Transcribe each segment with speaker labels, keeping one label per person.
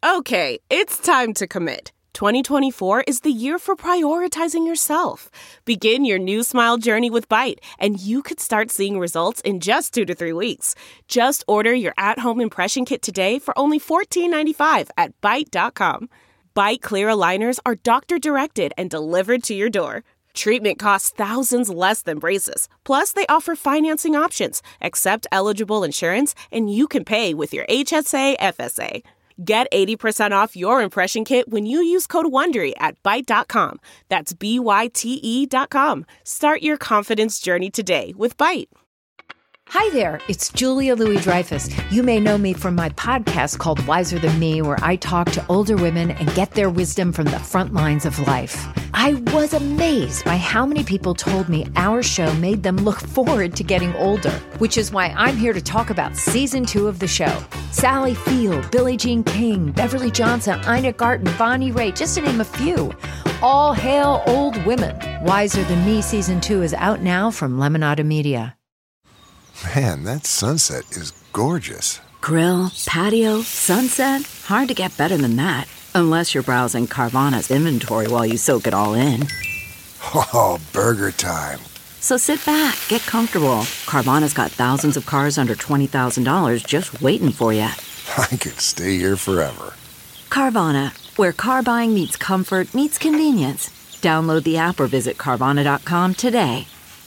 Speaker 1: Okay, it's time to commit. 2024 is the year for prioritizing yourself. Begin your new smile journey with Byte, and you could start seeing results in just 2 to 3 weeks. Just order your at-home impression kit today for only $14.95 at Byte.com. Byte Clear aligners are doctor-directed and delivered to your door. Treatment costs thousands less than braces. Plus, they offer financing options, accept eligible insurance, and you can pay with your HSA FSA. Get 80% off your impression kit when you use code WONDERY at Byte.com. That's BYTE.com. Start your confidence journey today with Byte.
Speaker 2: Hi there, it's Julia Louis-Dreyfus. You may know me from my podcast called Wiser Than Me, where I talk to older women and get their wisdom from the front lines of life. I was amazed by how many people told me our show made them look forward to getting older, which is why I'm here to talk about season 2 of the show. Sally Field, Billie Jean King, Beverly Johnson, Ina Garten, Bonnie Raitt, just to name a few. All hail old women. Wiser Than Me season 2 is out now from Lemonada Media.
Speaker 3: Man, that sunset is gorgeous.
Speaker 4: Grill, patio, sunset. Hard to get better than that. Unless you're browsing Carvana's inventory while you soak it all in.
Speaker 3: Oh, burger time.
Speaker 4: So sit back, get comfortable. Carvana's got thousands of cars under $20,000 just waiting for you.
Speaker 3: I could stay here forever.
Speaker 4: Carvana, where car buying meets comfort meets convenience. Download the app or visit Carvana.com today.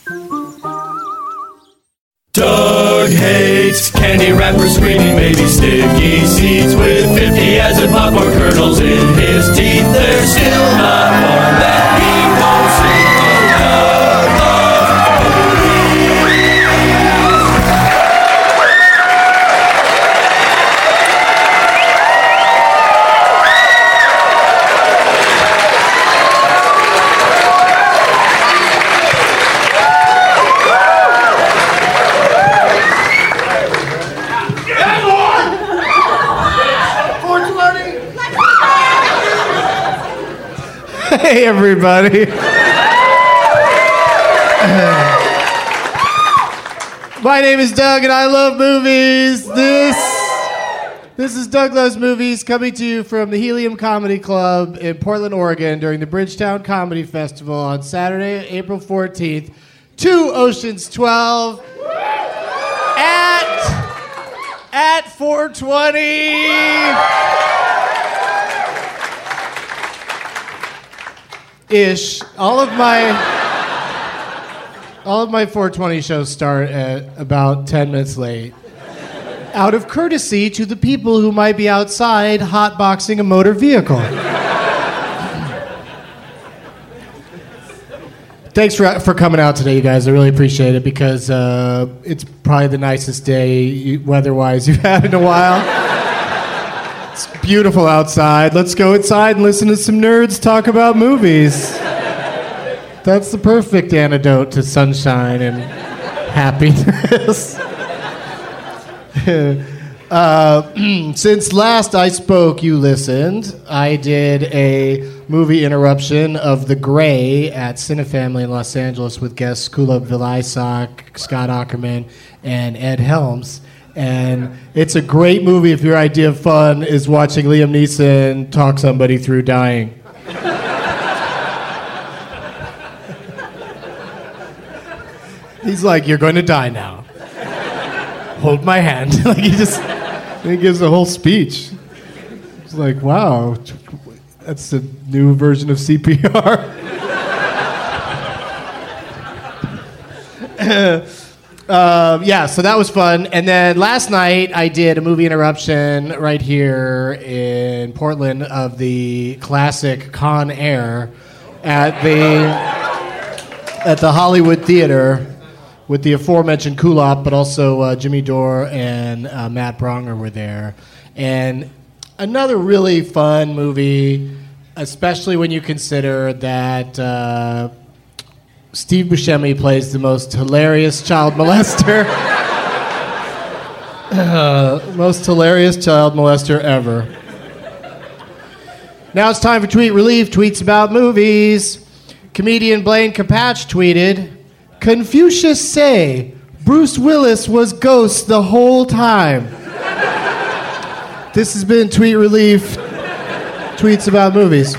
Speaker 5: Doug hates candy wrappers, screaming baby sticky seeds with 50 as in popcorn kernels in his teeth. There's still not one that he won't see.
Speaker 6: Hey, everybody. My name is Doug, and I love movies. This is Doug Loves Movies, coming to you from the Helium Comedy Club in Portland, Oregon, during the Bridgetown Comedy Festival on Saturday, April 14th, 2 Oceans 12 at 420. Ish. All of my 420 shows start at about 10 minutes late. Out of courtesy to the people who might be outside hotboxing a motor vehicle. Thanks for coming out today, you guys. I really appreciate it because it's probably the nicest day weather-wise you've had in a while. It's beautiful outside. Let's go inside and listen to some nerds talk about movies. That's the perfect antidote to sunshine and happiness. Since last I spoke, you listened. I did a movie interruption of The Gray at Cinefamily in Los Angeles with guests Kulub Vilaysack, Scott Aukerman, and Ed Helms. And it's a great movie if your idea of fun is watching Liam Neeson talk somebody through dying. He's like, "You're going to die now. Hold my hand." Like he gives a whole speech. It's like, wow, that's a new version of CPR. So that was fun. And then last night I did a movie interruption right here in Portland of the classic Con Air at the Hollywood Theater with the aforementioned Kulop, but also Jimmy Dore and Matt Bronger were there. And another really fun movie, especially when you consider that Steve Buscemi plays the most hilarious child molester. Most hilarious child molester ever. Now it's time for Tweet Relief, tweets about movies. Comedian Blaine Capatch tweeted, "Confucius say Bruce Willis was ghost the whole time. This has been Tweet Relief. Tweets about movies.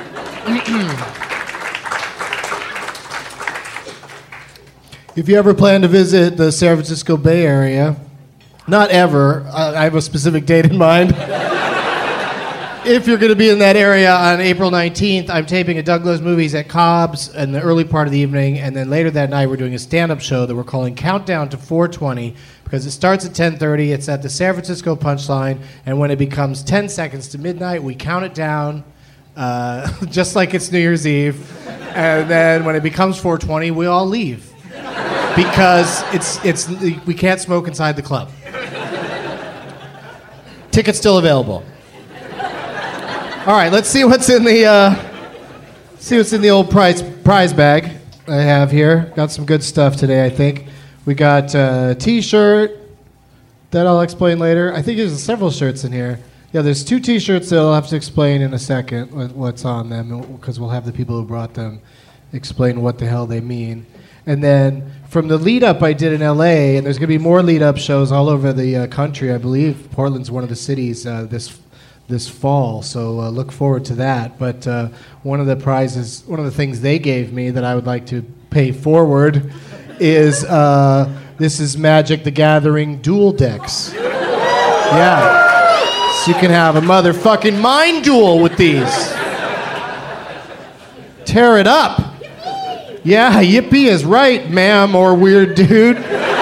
Speaker 6: If you ever plan to visit the San Francisco Bay Area, not ever, I have a specific date in mind. If you're going to be in that area on April 19th, I'm taping a Doug Loves Movies at Cobb's in the early part of the evening, and then later that night we're doing a stand-up show that we're calling Countdown to 420, because it starts at 10:30, it's at the San Francisco Punchline, and when it becomes 10 seconds to midnight, we count it down, just like it's New Year's Eve, and then when it becomes 420, we all leave, because we can't smoke inside the club. Tickets still available. All right, let's see what's in the old prize bag I have here. Got some good stuff today, I think. We got a T-shirt that I'll explain later. I think there's several shirts in here. Yeah, there's 2 T-shirts that I'll have to explain in a second what's on them, because we'll have the people who brought them explain what the hell they mean. And then from the lead-up I did in L.A., and there's going to be more lead-up shows all over the country. I believe Portland's one of the cities this fall, so look forward to that. But one of the things they gave me that I would like to pay forward is this is Magic the Gathering duel decks. Yeah, so you can have a motherfucking mind duel with these. Tear it up. Yeah, yippee is right, ma'am or weird dude.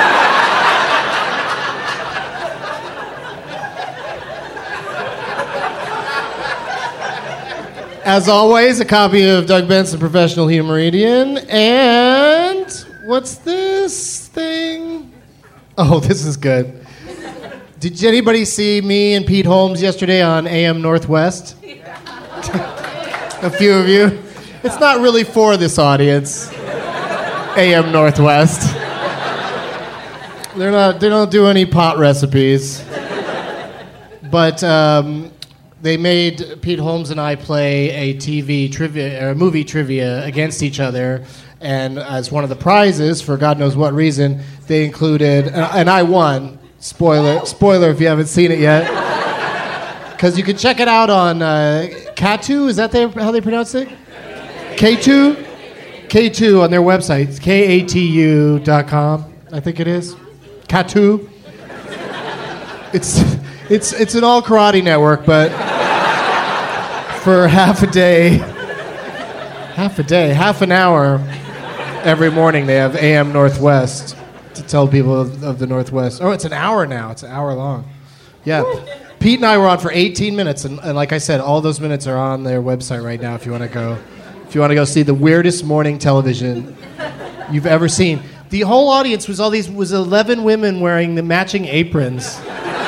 Speaker 6: As always, a copy of Doug Benson, Professional Humoridian. And what's this thing? Oh, this is good. Did anybody see me and Pete Holmes yesterday on AM Northwest? A few of you. It's not really for this audience. AM Northwest. They don't do any pot recipes. But they made Pete Holmes and I play a TV trivia or movie trivia against each other, and as one of the prizes, for God knows what reason, they included, and I won. Spoiler if you haven't seen it yet, because you can check it out on Katu. Is that how they pronounce it? K2 on their website. It's KATU.com, I think it is. Katu. It's an all karate network, but for half an hour every morning they have AM Northwest to tell people of the Northwest. Oh, it's an hour now. It's an hour long. Yeah. Pete and I were on for 18 minutes, and like I said, all those minutes are on their website right now if you want to go. If you want to go see the weirdest morning television you've ever seen. The whole audience was 11 women wearing the matching aprons.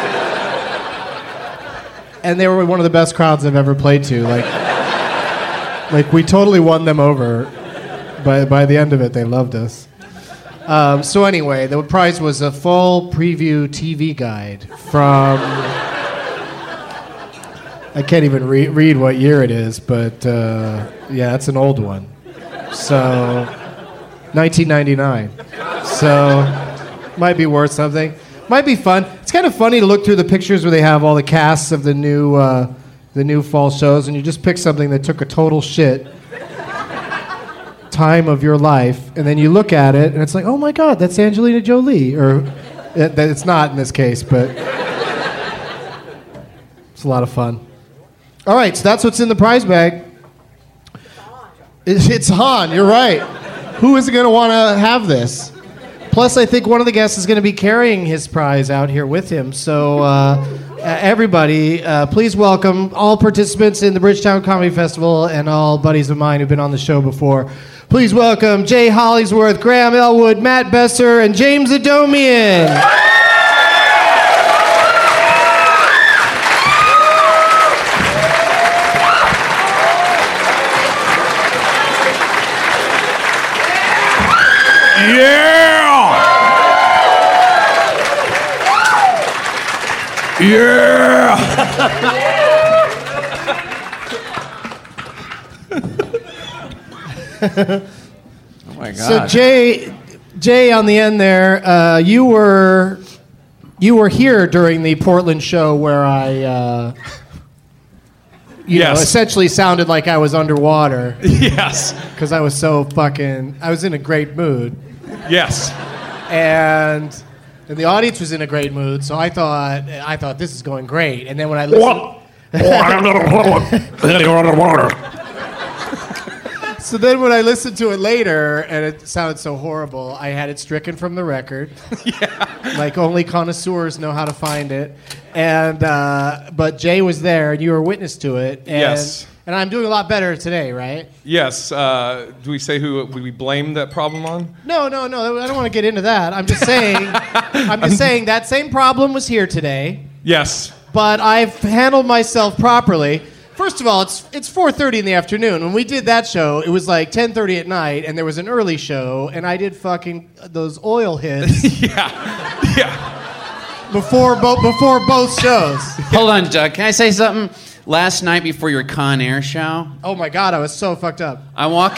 Speaker 6: And they were one of the best crowds I've ever played to. Like we totally won them over. By the end of it, they loved us. So anyway, the prize was a full preview TV guide from... I can't even read what year it is, but yeah, it's an old one. So, 1999. So, might be worth something. Might be fun. It's kind of funny to look through the pictures where they have all the casts of the new fall shows, and you just pick something that took a total shit time of your life, and then you look at it, and it's like, oh my God, that's Angelina Jolie. Or it's not in this case, but it's a lot of fun. All right, so that's what's in the prize bag. It's Han, you're right. Who is going to want to have this? Plus, I think one of the guests is going to be carrying his prize out here with him. So, everybody, please welcome all participants in the Bridgetown Comedy Festival and all buddies of mine who've been on the show before. Please welcome Jay Hollingsworth, Graham Elwood, Matt Besser, and James Adomian.
Speaker 5: Yeah! Oh my God.
Speaker 6: So Jay on the end there, you were You were here during the Portland show where I, essentially sounded like I was underwater.
Speaker 7: Yes.
Speaker 6: Because I was so I was in a great mood.
Speaker 7: Yes.
Speaker 6: And the audience was in a great mood, so I thought this is going great. And then when I listened... So then when I listened to it later, and it sounded so horrible, I had it stricken from the record. Yeah. Like only connoisseurs know how to find it. And but Jay was there, and you were witness to it. And,
Speaker 7: Yes.
Speaker 6: And I'm doing a lot better today, right?
Speaker 7: Yes. Do we say who we blame that problem on?
Speaker 6: No. I don't want to get into that. I'm just saying. That same problem was here today.
Speaker 7: Yes.
Speaker 6: But I've handled myself properly. First of all, it's 4:30 in the afternoon. When we did that show, it was like 10:30 at night, and there was an early show, and I did fucking those oil hits.
Speaker 7: Yeah.
Speaker 6: Before both shows.
Speaker 8: Hold on, Doug. Can I say something? Last night before your Con Air show,
Speaker 6: Oh my God, I was so fucked up.
Speaker 8: I walk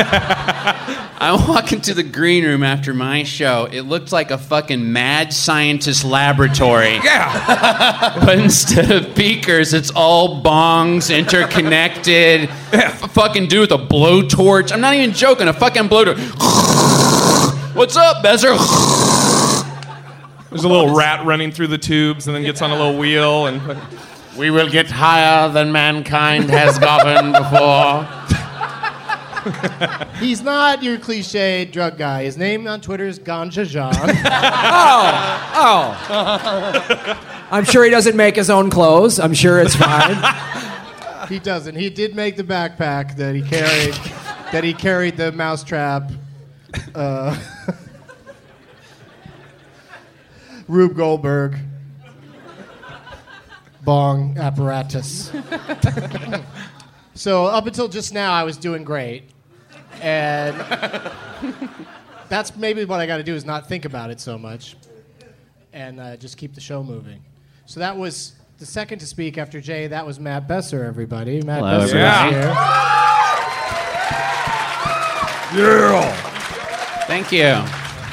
Speaker 8: into the green room after my show. It looked like a fucking mad scientist laboratory.
Speaker 7: Yeah.
Speaker 8: But instead of beakers, it's all bongs interconnected. Fucking dude with a blowtorch. I'm not even joking. A fucking blowtorch. What's up, Bezer?
Speaker 7: There's a little rat running through the tubes and then gets on a little wheel and...
Speaker 8: We will get higher than mankind has gotten before.
Speaker 6: He's not your cliche drug guy. His name on Twitter is Ganja Jean.
Speaker 9: I'm sure he doesn't make his own clothes. I'm sure it's fine.
Speaker 6: He doesn't. He did make the backpack that he carried. That he carried the mousetrap. Rube Goldberg. Bong apparatus. So up until just now, I was doing great. And that's maybe what I got to do is not think about it so much. And just keep the show moving. So that was the second to speak after Jay. That was Matt Besser, everybody. Matt
Speaker 8: Hello,
Speaker 6: Besser is here.
Speaker 7: Yeah.
Speaker 8: Thank you.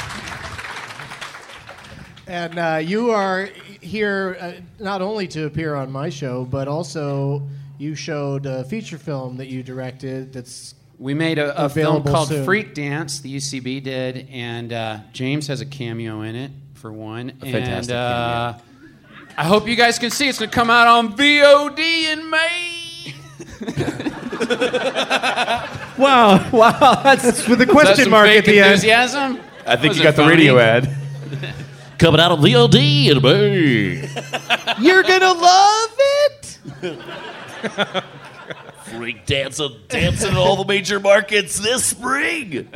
Speaker 6: And you are here not only to appear on my show, but also you showed a feature film that you directed that's
Speaker 8: We made a film
Speaker 6: available
Speaker 8: called
Speaker 6: soon.
Speaker 8: Freak Dance, the UCB did, and James has a cameo in it, for one.
Speaker 10: A fantastic cameo.
Speaker 8: I hope you guys can see it. It's going to come out on VOD in May.
Speaker 9: Wow.
Speaker 6: with a
Speaker 8: Is that
Speaker 6: question
Speaker 8: some
Speaker 6: mark
Speaker 8: fake
Speaker 6: at the end.
Speaker 8: enthusiasm?
Speaker 10: I think
Speaker 8: Was
Speaker 10: you
Speaker 8: it
Speaker 10: got the
Speaker 8: funny?
Speaker 10: radio ad. Coming out on VOD in May.
Speaker 6: You're gonna love it.
Speaker 10: Freak dancing in all the major markets this spring.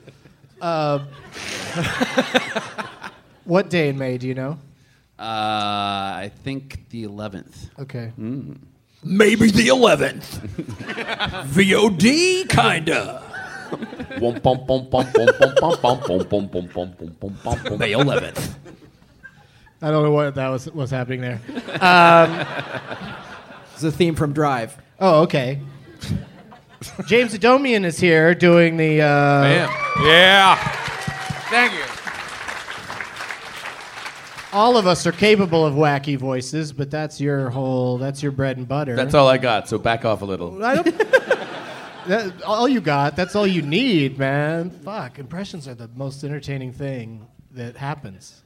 Speaker 6: What day in May do you know?
Speaker 8: I think the 11th.
Speaker 6: Okay.
Speaker 9: Maybe the 11th. VOD, kinda. May 11th.
Speaker 6: I don't know what that was happening there.
Speaker 9: It's a theme from Drive.
Speaker 6: Oh, okay. James Adomian is here doing the.
Speaker 7: Yeah.
Speaker 8: Thank you.
Speaker 6: All of us are capable of wacky voices, but that's your bread and butter.
Speaker 10: That's all I got, so back off a little.
Speaker 6: I don't. All you got. That's all you need, man. Fuck. Impressions are the most entertaining thing that happens.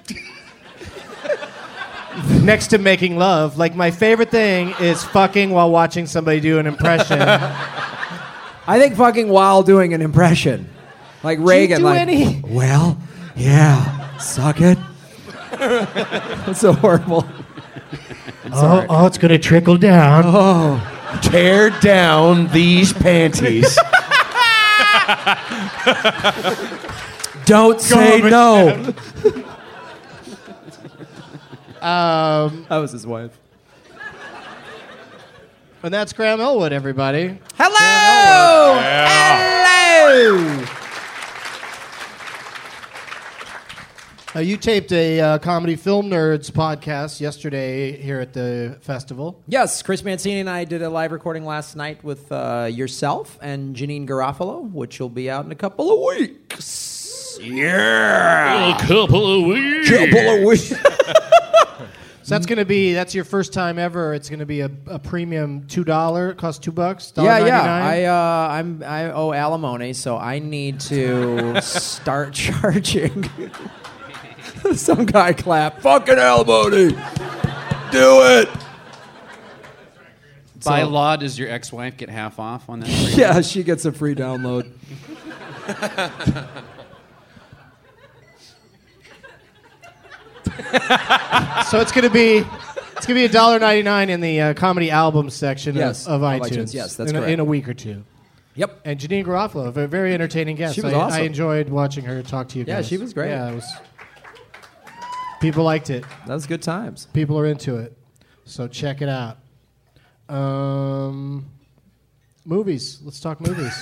Speaker 6: Next to making love, like my favorite thing is fucking while watching somebody do an impression.
Speaker 9: I think fucking while doing an impression. Like Reagan,
Speaker 6: do
Speaker 9: like,
Speaker 6: any?
Speaker 9: well, yeah, suck it. That's so horrible.
Speaker 6: Oh, it's gonna trickle down.
Speaker 9: Oh.
Speaker 10: Tear down these panties.
Speaker 9: Don't say no. That was his wife.
Speaker 6: And that's Graham Elwood, everybody.
Speaker 9: Hello! Hello!
Speaker 6: You taped a Comedy Film Nerds podcast yesterday here at the festival.
Speaker 9: Yes, Chris Mancini and I did a live recording last night with yourself and Janine Garofalo, which will be out in a couple of weeks.
Speaker 10: Yeah.
Speaker 8: A couple of weeks.
Speaker 6: So that's your first time ever. It's gonna be a premium $2. It costs $2.
Speaker 9: Yeah. I owe alimony, so I need to start charging. Some guy clap. Fucking alimony. Do it.
Speaker 8: By law, does your ex-wife get half off on that?
Speaker 9: Yeah, she gets a free download.
Speaker 6: So it's gonna be $1.99 in the comedy album section
Speaker 9: Yes,
Speaker 6: of
Speaker 9: of
Speaker 6: iTunes.
Speaker 9: iTunes. Yes, that's
Speaker 6: in
Speaker 9: correct.
Speaker 6: a week or two.
Speaker 9: Yep.
Speaker 6: And Janine Garofalo, a very entertaining guest.
Speaker 9: She was
Speaker 6: I
Speaker 9: awesome.
Speaker 6: enjoyed watching her talk to you guys.
Speaker 9: Yeah, she was great.
Speaker 6: Yeah, it was. People liked it.
Speaker 9: That was good times.
Speaker 6: People are into it. So check it out. Movies. Let's talk movies.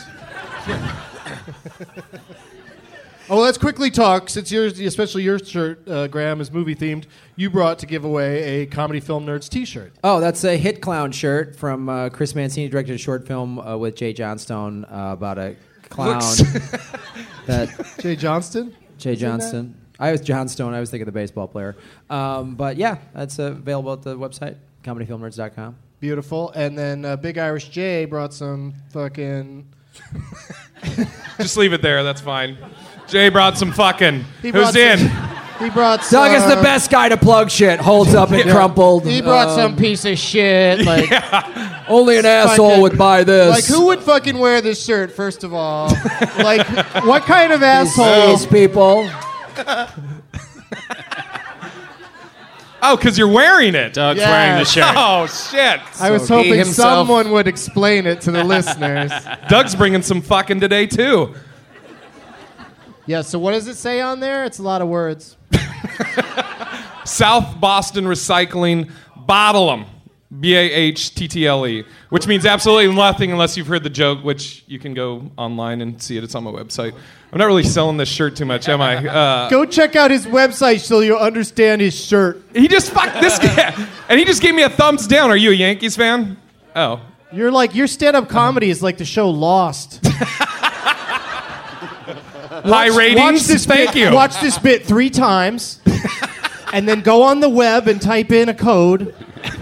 Speaker 6: Oh, let's quickly talk, since yours, especially your shirt, Graham, is movie themed. You brought to give away a Comedy Film Nerds T-shirt.
Speaker 9: Oh, that's a Hit Clown shirt from Chris Mancini, directed a short film with Jay Johnstone about a clown.
Speaker 6: Jay Johnston?
Speaker 9: Jay Johnston. I was Johnstone. I was thinking the baseball player. But yeah, that's available at the website, comedyfilmnerds.com.
Speaker 6: Beautiful. And then Big Irish Jay brought some fucking...
Speaker 7: Just leave it there. That's fine. Jay brought some fucking.
Speaker 6: He
Speaker 7: Who's
Speaker 6: brought
Speaker 7: in?
Speaker 6: He brought some...
Speaker 9: Doug is the best guy to plug shit. Holds up and crumpled.
Speaker 6: He brought some piece of shit. Like,
Speaker 9: only an asshole would buy this.
Speaker 6: Like, who would fucking wear this shirt, first of all? Like, what kind of asshole?
Speaker 9: These people.
Speaker 7: Oh, because you're wearing it.
Speaker 8: Doug's
Speaker 6: Yes.
Speaker 8: wearing the shirt.
Speaker 7: Oh, shit.
Speaker 6: I was hoping someone would explain it to the listeners.
Speaker 7: Doug's bringing some fucking today, too.
Speaker 6: Yeah, so what does it say on there? It's a lot of words.
Speaker 7: South Boston Recycling, bottle 'em. B-A-H-T-T-L-E, which means absolutely nothing unless you've heard the joke, which you can go online and see it. It's on my website. I'm not really selling this shirt too much, am I?
Speaker 6: Go check out his website so you'll understand his shirt.
Speaker 7: He just fucked this guy, and he just gave me a thumbs down. Are you a Yankees fan? Oh.
Speaker 6: You're like, your stand-up comedy is like the show Lost.
Speaker 7: High ratings? Thank you.
Speaker 6: Watch this bit 3 times, and then go on the web and type in a code.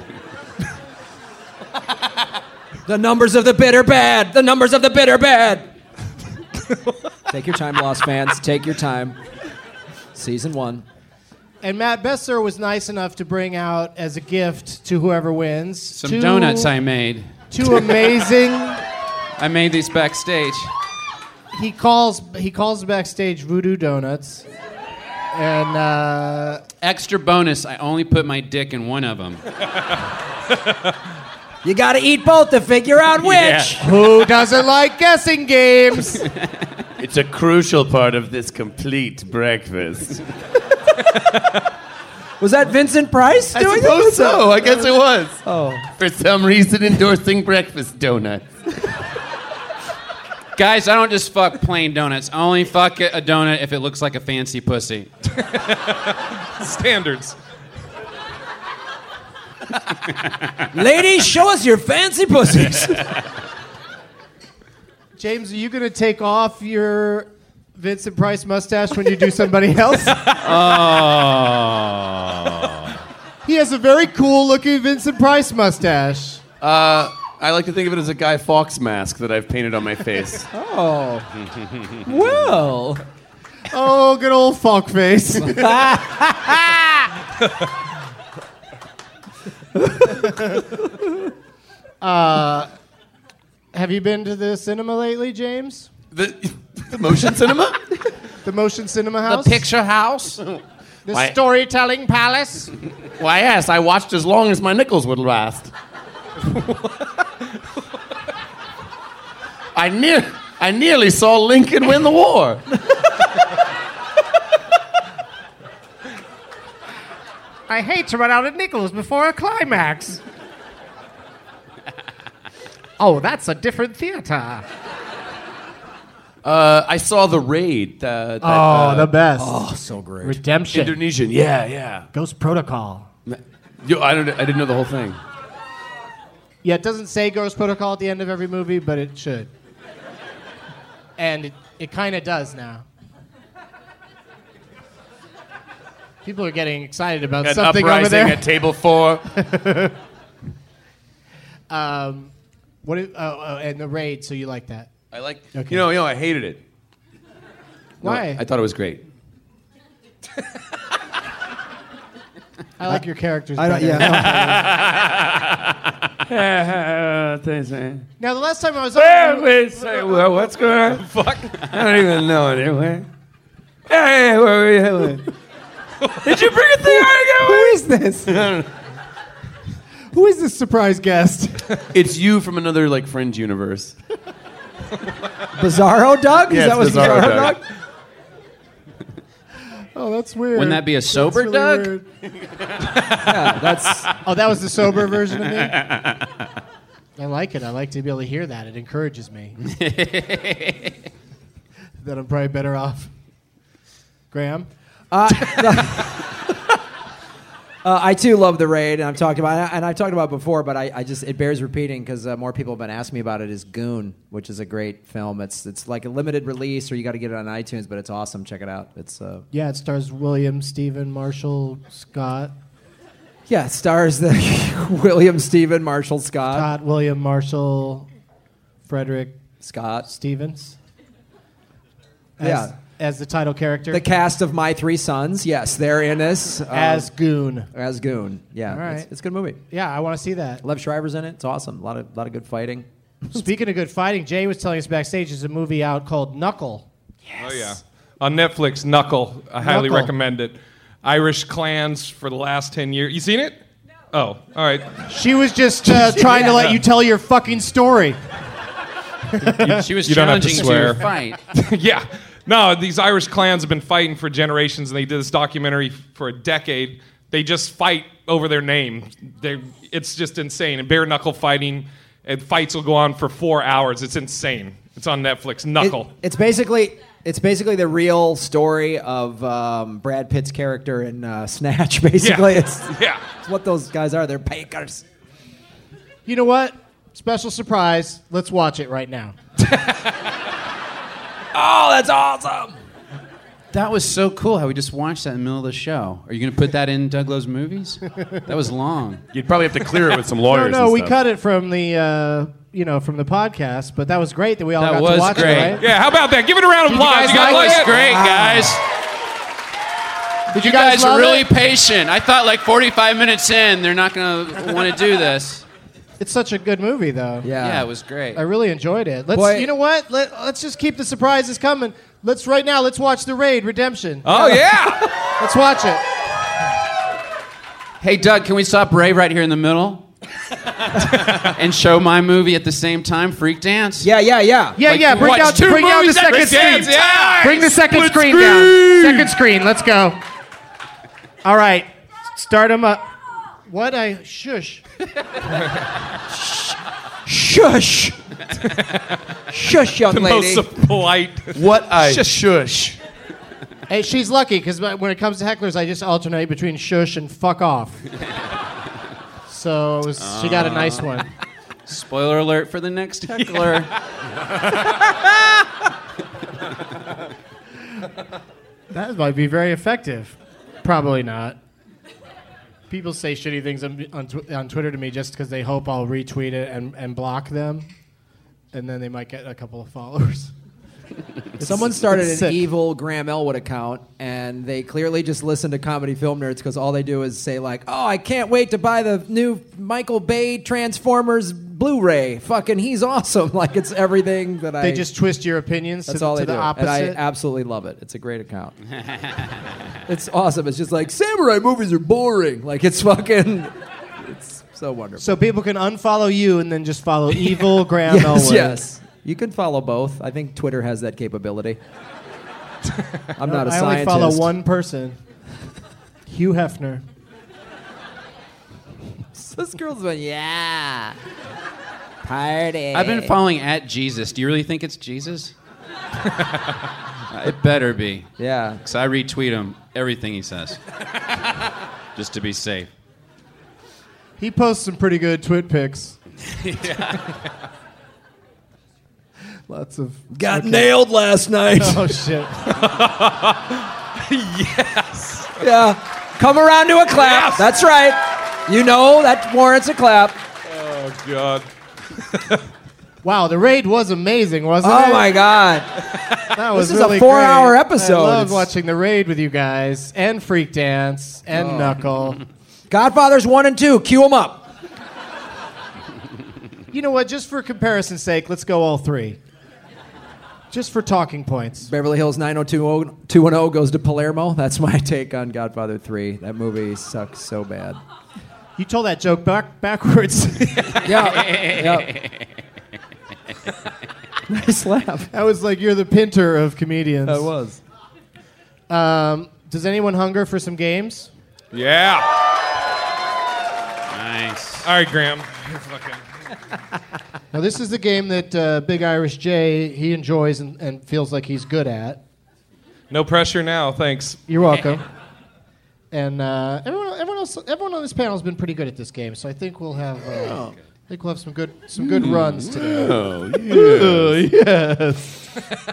Speaker 9: The numbers of the bit are bad. The numbers of the bit are bad. Take your time, Lost fans. Take your time. Season 1.
Speaker 6: And Matt Besser was nice enough to bring out as a gift to whoever wins
Speaker 8: Some donuts I made.
Speaker 6: 2 amazing.
Speaker 8: I made these backstage.
Speaker 6: He calls backstage Voodoo Donuts, and
Speaker 8: Extra bonus, I only put my dick in one of them.
Speaker 9: You gotta eat both to figure out which.
Speaker 8: Yeah.
Speaker 6: Who doesn't like guessing games?
Speaker 10: It's a crucial part of this complete breakfast.
Speaker 9: Was that Vincent Price
Speaker 10: I
Speaker 9: doing
Speaker 10: suppose
Speaker 9: it?
Speaker 10: so. I guess it was.
Speaker 9: Oh.
Speaker 10: For some reason, endorsing breakfast donuts.
Speaker 8: Guys, I don't just fuck plain donuts. I only fuck a donut if it looks like a fancy pussy.
Speaker 7: Standards.
Speaker 9: Ladies, show us your fancy pussies.
Speaker 6: James, are you going to take off your Vincent Price mustache when you do somebody else?
Speaker 8: Oh.
Speaker 6: He has a very cool-looking Vincent Price mustache.
Speaker 10: I like to think of it as a Guy Fawkes mask that I've painted on my face.
Speaker 9: Oh. Well.
Speaker 6: Oh, good old fuck face. Have you been to the cinema lately, James?
Speaker 10: The Motion Cinema?
Speaker 6: The Motion Cinema House?
Speaker 8: Picture house?
Speaker 6: The
Speaker 10: Why-
Speaker 6: Storytelling Palace?
Speaker 10: Why, yes, I watched as long as my nickels would last. I nearly saw Lincoln win the war.
Speaker 6: I hate to run out of nickels before a climax. Oh, that's a different theater.
Speaker 10: I saw The Raid.
Speaker 6: The best.
Speaker 9: Oh, so great.
Speaker 6: Redemption.
Speaker 10: Indonesian. Yeah.
Speaker 6: Ghost Protocol.
Speaker 10: I didn't know the whole thing.
Speaker 6: Yeah, it doesn't say Ghost Protocol at the end of every movie, but it should. And it kind of does now. People are getting excited about
Speaker 8: An
Speaker 6: something over
Speaker 8: uprising
Speaker 6: there.
Speaker 8: at table 4.
Speaker 6: And the raid. So you like that?
Speaker 11: I like.
Speaker 6: Okay.
Speaker 11: You know, I hated it.
Speaker 6: Why?
Speaker 11: I thought it was great.
Speaker 6: I like your characters.
Speaker 9: I don't.
Speaker 6: better.
Speaker 9: Yeah.
Speaker 11: Thanks, man.
Speaker 6: Now the last time I was
Speaker 11: Well, what's going on? Fuck. I don't even know anyway. Hey, where are you? Did you bring a thing out
Speaker 6: Who is this? Who is this surprise guest?
Speaker 11: It's you from another like Fringe universe.
Speaker 9: Bizarro Doug?
Speaker 11: Yeah,
Speaker 9: Is that
Speaker 11: it's
Speaker 9: what
Speaker 11: Bizarro
Speaker 9: Bizarro
Speaker 11: Doug.
Speaker 9: Doug?
Speaker 6: Oh, that's weird.
Speaker 8: Wouldn't that be a sober
Speaker 6: That's
Speaker 8: Doug?
Speaker 6: weird.
Speaker 9: Yeah, that's.
Speaker 6: Oh, that was the sober version of me? I like it. I like to be able to hear that. It encourages me. That I'm probably better off. Graham?
Speaker 9: I too love The Raid, and I've talked about it before, but I just it bears repeating because more people have been asking me about it. Is Goon, which is a great film. It's like a limited release, or you got to get it on iTunes, but it's awesome. Check it out. It's
Speaker 6: Yeah, it stars William Stephen Marshall Scott.
Speaker 9: yeah, it stars the William Stephen Marshall
Speaker 6: Scott, William Marshall, Frederick
Speaker 9: Scott
Speaker 6: Stevens.
Speaker 9: Yeah.
Speaker 6: As the title character.
Speaker 9: The cast of My Three Sons, yes, they're in this.
Speaker 6: As Goon.
Speaker 9: As Goon, yeah.
Speaker 6: All right.
Speaker 9: It's a good movie.
Speaker 6: Yeah, I want to see that.
Speaker 9: Lev Shriver's in it. It's awesome. A lot of good fighting.
Speaker 6: Speaking of good fighting, Jay was telling us backstage there's a movie out called Knuckle.
Speaker 7: Oh, yeah. On Netflix, Knuckle. I highly
Speaker 6: Knuckle.
Speaker 7: recommend it. Irish clans for the last 10 years. You seen it? Oh, all right.
Speaker 6: She was just trying to let you tell your fucking story.
Speaker 8: She was
Speaker 7: You don't have to
Speaker 8: challenging you
Speaker 7: swear.
Speaker 8: to fight.
Speaker 7: Yeah. No, these Irish clans have been fighting for generations, and they did this documentary for a decade. They just fight over their name. It's just insane. And bare knuckle fighting, and fights will go on for 4 hours. It's insane. It's on Netflix. Knuckle.
Speaker 9: It's basically the real story of Brad Pitt's character in Snatch. Basically,
Speaker 7: Yeah.
Speaker 9: it's what those guys are. They're bakers.
Speaker 6: You know what? Special surprise. Let's watch it right now.
Speaker 9: Oh, that's awesome!
Speaker 8: That was so cool how we just watched that in the middle of the show. Are you going to put that in Doug Lowe's movies? That was long.
Speaker 11: You'd probably have to clear it with some lawyers.
Speaker 6: No,
Speaker 11: and
Speaker 6: we
Speaker 11: stuff.
Speaker 6: cut it from the from the podcast, but that was great that we all
Speaker 8: That
Speaker 6: got
Speaker 8: was
Speaker 6: to watch
Speaker 8: great.
Speaker 6: it, right?
Speaker 7: Yeah, how about that? Give it a round of applause.
Speaker 6: guys
Speaker 7: You guys
Speaker 6: like
Speaker 7: like
Speaker 6: it?
Speaker 7: it?
Speaker 8: Great, guys.
Speaker 6: Did
Speaker 8: You guys
Speaker 6: love
Speaker 8: are really
Speaker 6: it?
Speaker 8: patient. I thought like 45 minutes in, they're not going to want to do this.
Speaker 6: It's such a good movie, though.
Speaker 8: Yeah, it was great.
Speaker 6: I really enjoyed it.
Speaker 9: Boy.
Speaker 6: You know what? Let's just keep the surprises coming. Let's watch The Raid Redemption.
Speaker 7: Oh, yeah.
Speaker 6: Let's watch it.
Speaker 8: Hey, Doug, can we stop Ray right here in the middle? And show my movie at the same time? Freak Dance?
Speaker 9: Yeah.
Speaker 6: Yeah, bring
Speaker 8: watch
Speaker 6: down
Speaker 8: two
Speaker 6: the
Speaker 8: movies at
Speaker 6: second
Speaker 8: the
Speaker 6: screen.
Speaker 8: same time.
Speaker 6: Bring the second
Speaker 8: Split
Speaker 6: screen
Speaker 8: screen.
Speaker 6: down. Second screen. Let's go. All right. Start them up. What? Shush.
Speaker 9: Shush, shush, young
Speaker 7: The
Speaker 9: lady.
Speaker 7: most polite.
Speaker 11: What I shush.
Speaker 6: Hey, she's lucky because when it comes to hecklers, I just alternate between shush and fuck off. So she got a nice one.
Speaker 8: Spoiler alert for the next heckler.
Speaker 6: That might be very effective. Probably not. People say shitty things on Twitter to me just because they hope I'll retweet it and block them, and then they might get a couple of followers.
Speaker 9: Someone started
Speaker 6: it's
Speaker 9: an
Speaker 6: sick.
Speaker 9: evil Graham Elwood account, and they clearly just listen to Comedy Film Nerds because all they do is say like, "Oh, I can't wait to buy the new Michael Bay Transformers Blu-ray. Fucking, he's awesome!" Like it's everything that
Speaker 6: They just twist your opinions
Speaker 9: That's
Speaker 6: to,
Speaker 9: all
Speaker 6: to
Speaker 9: they
Speaker 6: the
Speaker 9: do,
Speaker 6: opposite.
Speaker 9: and I absolutely love it. It's a great account. It's awesome. It's just like samurai movies are boring. Like it's fucking. It's so wonderful.
Speaker 6: So people can unfollow you and then just follow evil Graham
Speaker 9: Yes,
Speaker 6: Elwood.
Speaker 9: yes. You can follow both. I think Twitter has that capability. I'm not a
Speaker 6: I
Speaker 9: scientist.
Speaker 6: only follow one person. Hugh Hefner.
Speaker 9: This girl's been, yeah. Party.
Speaker 8: I've been following @Jesus. Do you really think it's Jesus? It better be.
Speaker 9: Yeah.
Speaker 8: Because I retweet him everything he says. Just to be safe.
Speaker 6: He posts some pretty good twit pics. Lots of
Speaker 9: Got nailed last night.
Speaker 6: Oh shit.
Speaker 7: Yes.
Speaker 9: Yeah. Come around to a clap.
Speaker 7: Yes.
Speaker 9: That's right. You know that warrants a clap.
Speaker 7: Oh, God.
Speaker 6: Wow, the raid was amazing, wasn't it?
Speaker 9: Oh, my God.
Speaker 6: That was
Speaker 9: This is
Speaker 6: really
Speaker 9: a 4-hour
Speaker 6: great.
Speaker 9: episode.
Speaker 6: I loved
Speaker 9: It's-
Speaker 6: watching the raid with you guys, and Freak Dance, and Knuckle.
Speaker 9: Godfathers 1 and 2. Cue them up.
Speaker 6: You know what? Just for comparison's sake, let's go all three. Just for talking points.
Speaker 9: Beverly Hills 90210 goes to Palermo. That's my take on Godfather 3. That movie sucks so bad.
Speaker 6: You told that joke backwards.
Speaker 9: Yeah. Nice laugh.
Speaker 6: That was like you're the Pinter of comedians.
Speaker 9: That was.
Speaker 6: Does anyone hunger for some games?
Speaker 7: Yeah.
Speaker 8: Nice.
Speaker 7: All right, Graham. You're fucking...
Speaker 6: Now, this is the game that Big Irish Jay, he enjoys and feels like he's good at.
Speaker 7: No pressure now, thanks.
Speaker 6: You're welcome. And everyone on this panel has been pretty good at this game, so I think we'll have some good runs today.
Speaker 10: Oh, yes.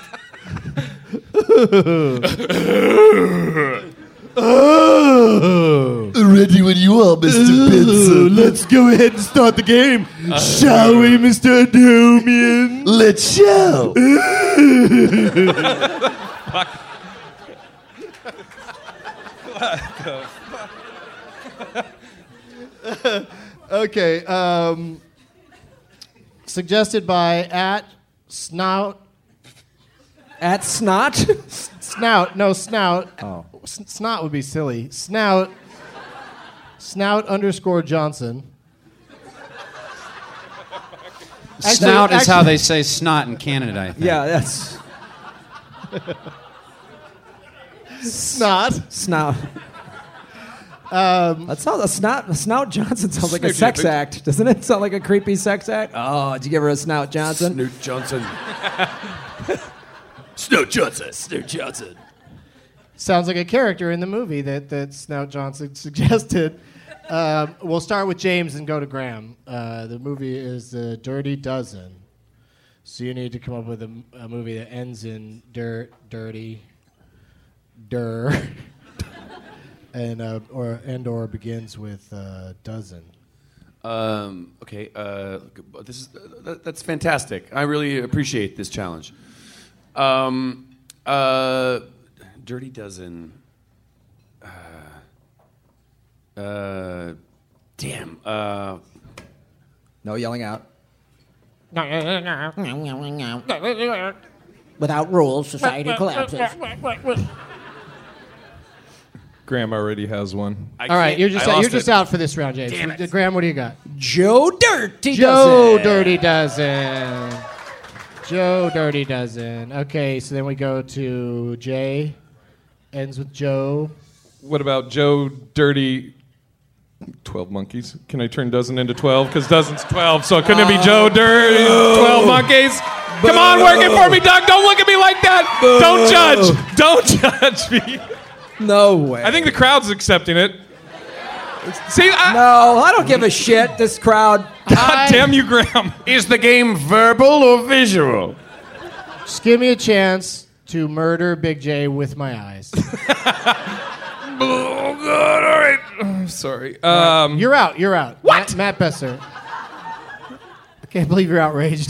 Speaker 10: Ready when you are, Mr. Benson.
Speaker 6: Let's go ahead and start the game, shall we, Mr. Adomian?
Speaker 10: Let's show.
Speaker 6: Okay. Suggested by @Snout.
Speaker 9: At Snot?
Speaker 6: Snout. No, Snout.
Speaker 9: Oh.
Speaker 6: Snot would be silly. Snout _ Johnson.
Speaker 8: Snout is how
Speaker 6: actually-
Speaker 8: they say snot in Canada, I think.
Speaker 9: Yeah, that's
Speaker 6: Snot.
Speaker 9: Snout. That's how Snout Johnson sounds like a sex act, doesn't it? Sound like a creepy sex act? Oh, did you give her a Snout Johnson?
Speaker 10: Snoot Johnson. Snoot Johnson. Snoot Johnson.
Speaker 6: Sounds like a character in the movie that Snout Johnson suggested. We'll start with James and go to Graham. The movie is The Dirty Dozen. So you need to come up with a movie that ends in dirty, or begins with dozen.
Speaker 11: Okay. That's fantastic. I really appreciate this challenge. Dirty Dozen. Damn.
Speaker 9: No yelling out. Without rules, society collapses.
Speaker 7: Graham already has one.
Speaker 6: All right, you're just out for this round, James.
Speaker 11: Damn it.
Speaker 6: Graham, what do you got?
Speaker 9: Joe Dirty
Speaker 6: Joe
Speaker 9: Dozen.
Speaker 6: Dirty Dozen. Joe Dirty Dozen. Okay, so then we go to Jay. Ends with Joe.
Speaker 7: What about Joe Dirty 12 Monkeys? Can I turn dozen into 12? Because dozen's 12, so couldn't it be Joe Dirty 12 Monkeys? Come on, work it for me, Doug. Don't look at me like that. Don't judge. Don't judge me.
Speaker 9: No way.
Speaker 7: I think the crowd's accepting it. See,
Speaker 9: No, I don't give a shit, this crowd.
Speaker 7: God damn you, Graham.
Speaker 11: Is the game verbal or visual?
Speaker 6: Just give me a chance to murder Big J with my eyes.
Speaker 7: Oh, God, all right. Oh, sorry.
Speaker 6: You're out.
Speaker 7: What?
Speaker 6: Matt Besser. I can't believe you're outraged.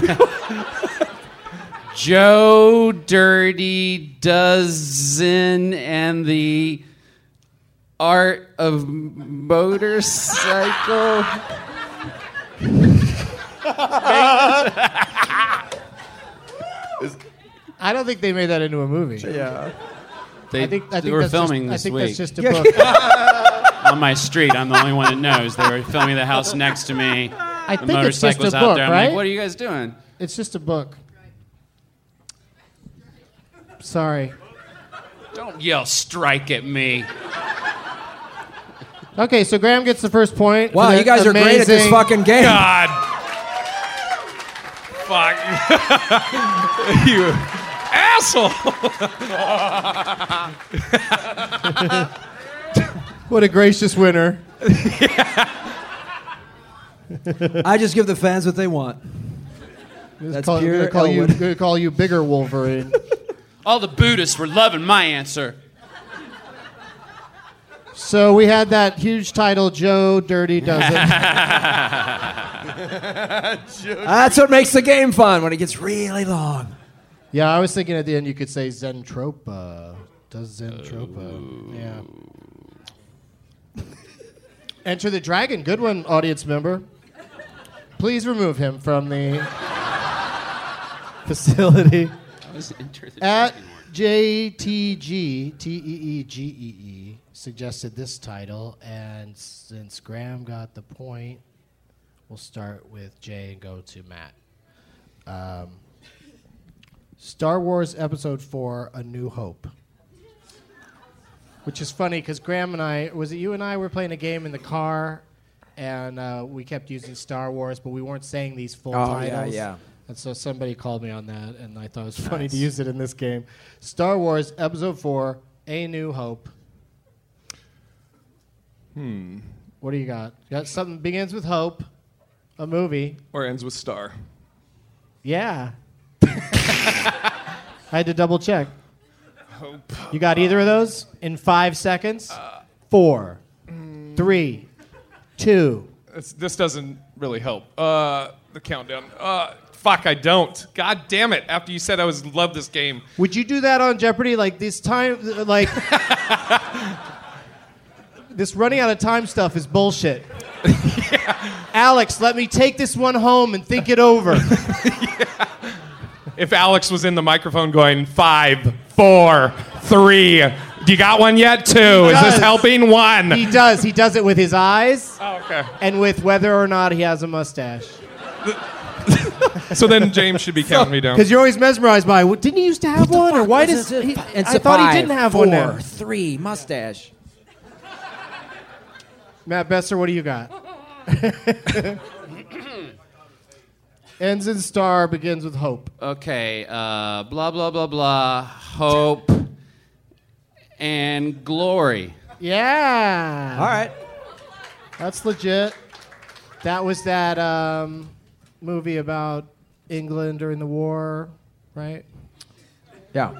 Speaker 8: Joe Dirty Dozen and the Art of Motorcycle.
Speaker 6: I don't think they made that into a movie.
Speaker 9: Yeah.
Speaker 8: They
Speaker 6: I think
Speaker 8: were
Speaker 6: that's
Speaker 8: filming
Speaker 6: just,
Speaker 8: this
Speaker 6: I think
Speaker 8: week
Speaker 6: that's just a book.
Speaker 8: on my street. I'm the only one that knows. They were filming the house next to me.
Speaker 6: I
Speaker 8: The
Speaker 6: think it's just a
Speaker 8: motorcycle's out
Speaker 6: book,
Speaker 8: there. I'm
Speaker 6: right?
Speaker 8: like, what are you guys doing?
Speaker 6: It's just a book. Sorry.
Speaker 8: Don't yell strike at me.
Speaker 6: Okay, so Graham gets the first point.
Speaker 9: Wow,
Speaker 6: for
Speaker 9: you
Speaker 6: the
Speaker 9: guys are great at this
Speaker 6: amazing-
Speaker 9: fucking game.
Speaker 7: God. Fuck. You asshole.
Speaker 6: What a gracious winner.
Speaker 9: I just give the fans what they want. That's pure
Speaker 6: Gonna call you bigger Wolverine.
Speaker 8: All the Buddhists were loving my answer.
Speaker 6: So we had that huge title, Joe Dirty Does It.
Speaker 9: That's what makes the game fun, when it gets really long.
Speaker 6: Yeah, I was thinking at the end you could say Zentropa. Does Zentropa. Yeah. Enter the Dragon. Good one, audience member. Please remove him from the facility. At JTG, TEEGEE, suggested this title, and since Graham got the point, we'll start with Jay and go to Matt. Star Wars Episode 4, A New Hope. Which is funny, because Graham and I, was it you and I were playing a game in the car, and we kept using Star Wars, but we weren't saying these full titles.
Speaker 9: Yeah.
Speaker 6: And so somebody called me on that, and I thought it was funny to use it in this game. Star Wars Episode 4, A New Hope. What do you got? You got something that begins with hope, a movie.
Speaker 7: Or ends with star.
Speaker 6: Yeah. I had to double check.
Speaker 7: Hope.
Speaker 6: You got either of those in 5 seconds? 4, 3, 2.
Speaker 7: This doesn't really help. The countdown. Fuck, I don't. God damn it. After you said I love this game.
Speaker 6: Would you do that on Jeopardy? Like this time, like this running out of time stuff is bullshit. Yeah. Alex, let me take this one home and think it over.
Speaker 7: Yeah. If Alex was in the microphone going 5, 4, 3, do you got one yet? 2. Is this helping? 1.
Speaker 6: He does. He does it with his eyes.
Speaker 7: Oh, okay.
Speaker 6: And with whether or not he has a mustache.
Speaker 7: So then James should be counting me down.
Speaker 6: Because you're always mesmerized by, didn't he used to have one? Or why does he? I thought he didn't have
Speaker 9: 4,
Speaker 6: one now.
Speaker 9: 3, mustache.
Speaker 6: Matt Besser, what do you got? Ends in star, begins with hope.
Speaker 8: Okay, blah, blah, blah, blah, hope and glory.
Speaker 6: Yeah.
Speaker 9: All right.
Speaker 6: That's legit. That was that movie about England during the war, right?
Speaker 9: Yeah.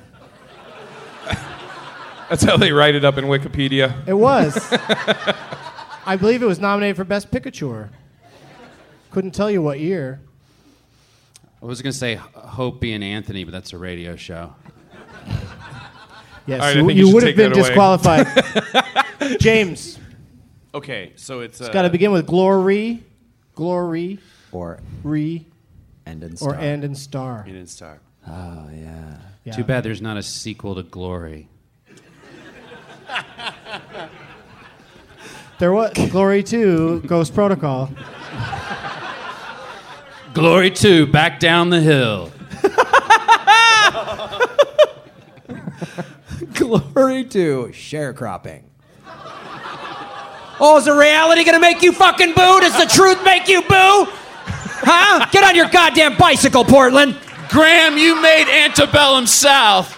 Speaker 7: That's how they write it up in Wikipedia.
Speaker 6: It was. I believe it was nominated for Best Picture. Couldn't tell you what year.
Speaker 8: I was going to say Hopi and Anthony, but that's a radio show.
Speaker 6: Yes,
Speaker 7: right,
Speaker 6: you would have been disqualified. James.
Speaker 10: Okay, so it's
Speaker 6: got to begin with glory, glory,
Speaker 9: or
Speaker 6: re,
Speaker 9: end in star.
Speaker 6: Or end in star.
Speaker 10: End in star.
Speaker 9: Oh, yeah.
Speaker 8: Too bad there's not a sequel to Glory.
Speaker 6: There was Glory 2, Ghost Protocol.
Speaker 8: Glory 2, Back Down the Hill.
Speaker 9: Glory 2, sharecropping. Oh, is the reality gonna make you fucking boo? Does the truth make you boo? Huh? Get on your goddamn bicycle, Portland.
Speaker 8: Graham, you made Antebellum South.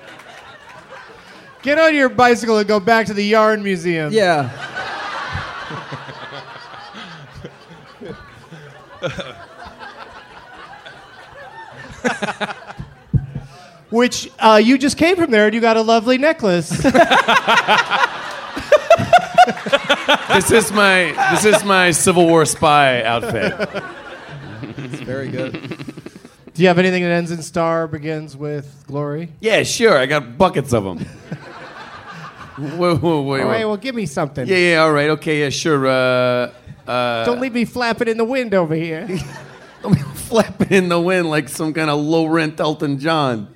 Speaker 6: Get on your bicycle and go back to the Yarn Museum.
Speaker 9: Yeah.
Speaker 6: Which you just came from there and you got a lovely necklace.
Speaker 10: This is my Civil War spy outfit.
Speaker 9: It's very good.
Speaker 6: Do you have anything that ends in star, begins with glory?
Speaker 10: Yeah, sure. I got buckets of them. Wait.
Speaker 6: All right, well, give me something.
Speaker 10: Yeah, all right. Okay, yeah, sure.
Speaker 6: Don't leave me flapping in the wind over here.
Speaker 10: Don't be flapping in the wind like some kind of low-rent Elton John.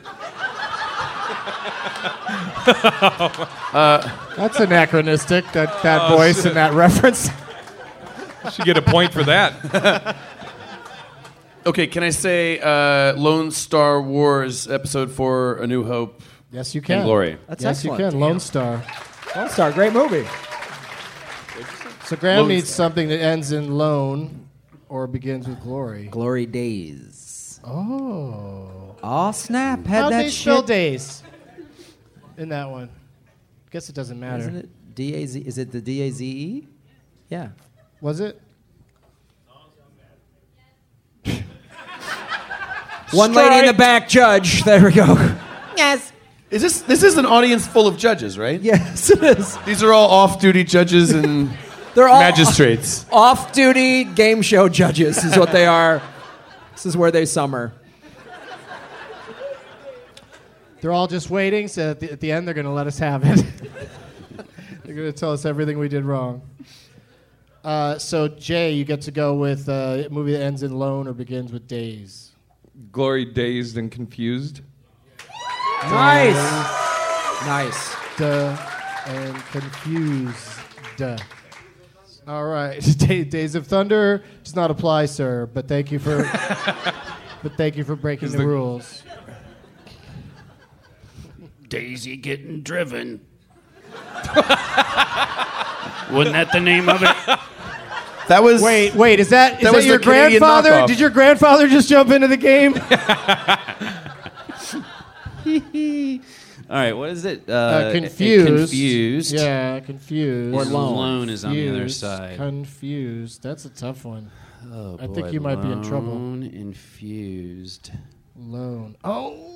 Speaker 6: That's anachronistic, that voice and that reference.
Speaker 7: Should get a point for that.
Speaker 10: Okay, can I say Lone Star Wars Episode 4, A New Hope?
Speaker 6: Yes, you can.
Speaker 10: And Glory.
Speaker 9: That's
Speaker 6: yes,
Speaker 9: excellent.
Speaker 6: you can. Lone Star.
Speaker 9: Lone Star, great movie.
Speaker 6: So Graham needs something that ends in lone or begins with glory.
Speaker 9: Glory Days.
Speaker 6: Oh.
Speaker 9: Oh, snap. Had
Speaker 6: How'd
Speaker 9: that
Speaker 6: they spell
Speaker 9: shit.
Speaker 6: days in that one? Guess it doesn't matter.
Speaker 9: Isn't it D-A-Z? Is it the D-A-Z-E? Yeah.
Speaker 6: Was it?
Speaker 9: One lady in the back, Judge. There we go.
Speaker 6: Yes.
Speaker 10: This is an audience full of judges, right?
Speaker 9: Yes, it is.
Speaker 10: These are all off-duty judges and
Speaker 9: They're all
Speaker 10: magistrates.
Speaker 9: off-duty game show judges is what they are. This is where they summer.
Speaker 6: They're all just waiting, so at the end they're going to let us have it. They're going to tell us everything we did wrong. So, Jay, you get to go with a movie that ends in lone or begins with days.
Speaker 7: Glory, Dazed, and Confused.
Speaker 9: Nice. Nice.
Speaker 6: And confused. All right. Days of Thunder does not apply, sir, but thank you for breaking the rules.
Speaker 11: Daisy getting driven. Wasn't that the name of it?
Speaker 10: That was.
Speaker 6: Wait. Is that
Speaker 10: was
Speaker 6: your
Speaker 10: the Canadian
Speaker 6: grandfather?
Speaker 10: knockoff.
Speaker 6: Did your grandfather just jump into the game?
Speaker 8: All right, what is it?
Speaker 6: Confused.
Speaker 8: Confused.
Speaker 6: Yeah, confused.
Speaker 8: Or Lone is on the other side.
Speaker 6: Confused. That's a tough one.
Speaker 8: Oh,
Speaker 6: I
Speaker 8: boy.
Speaker 6: think you might be in trouble.
Speaker 8: Lone, Infused.
Speaker 6: Lone. Oh!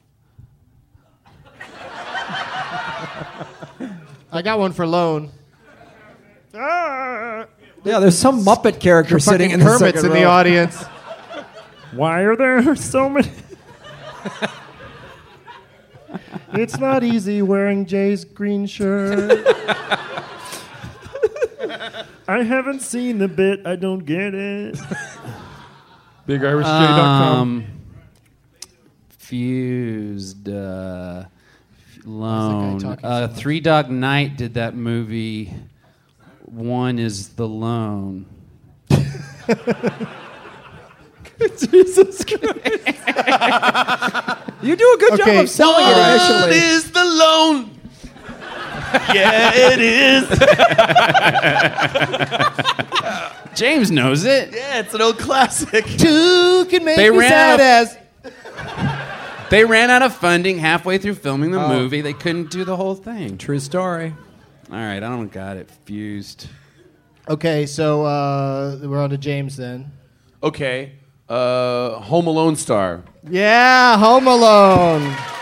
Speaker 6: I got one for Lone.
Speaker 9: Yeah, there's some Muppet character sitting in the
Speaker 6: Kermit's
Speaker 9: second
Speaker 6: in the
Speaker 9: row.
Speaker 6: audience.
Speaker 12: Why are there so many? It's not easy wearing Jay's green shirt. I haven't seen the bit. I don't get it.
Speaker 7: BigIrishJ.com.
Speaker 8: Fused. Lone. Three Dog Night did that movie. One is The Lone.
Speaker 9: Jesus Christ. You do a good job of selling it initially.
Speaker 10: What is the loan? Yeah, it is.
Speaker 8: James knows it.
Speaker 10: Yeah, it's an old classic.
Speaker 6: Two can make
Speaker 8: They
Speaker 6: me
Speaker 8: ran
Speaker 6: sad
Speaker 8: out
Speaker 6: as.
Speaker 8: They ran out of funding halfway through filming the movie. They couldn't do the whole thing.
Speaker 9: True story.
Speaker 8: All right, I don't got it. Fused.
Speaker 6: Okay, so we're on to James then.
Speaker 10: Okay. Home Alone star.
Speaker 6: Yeah, Home Alone.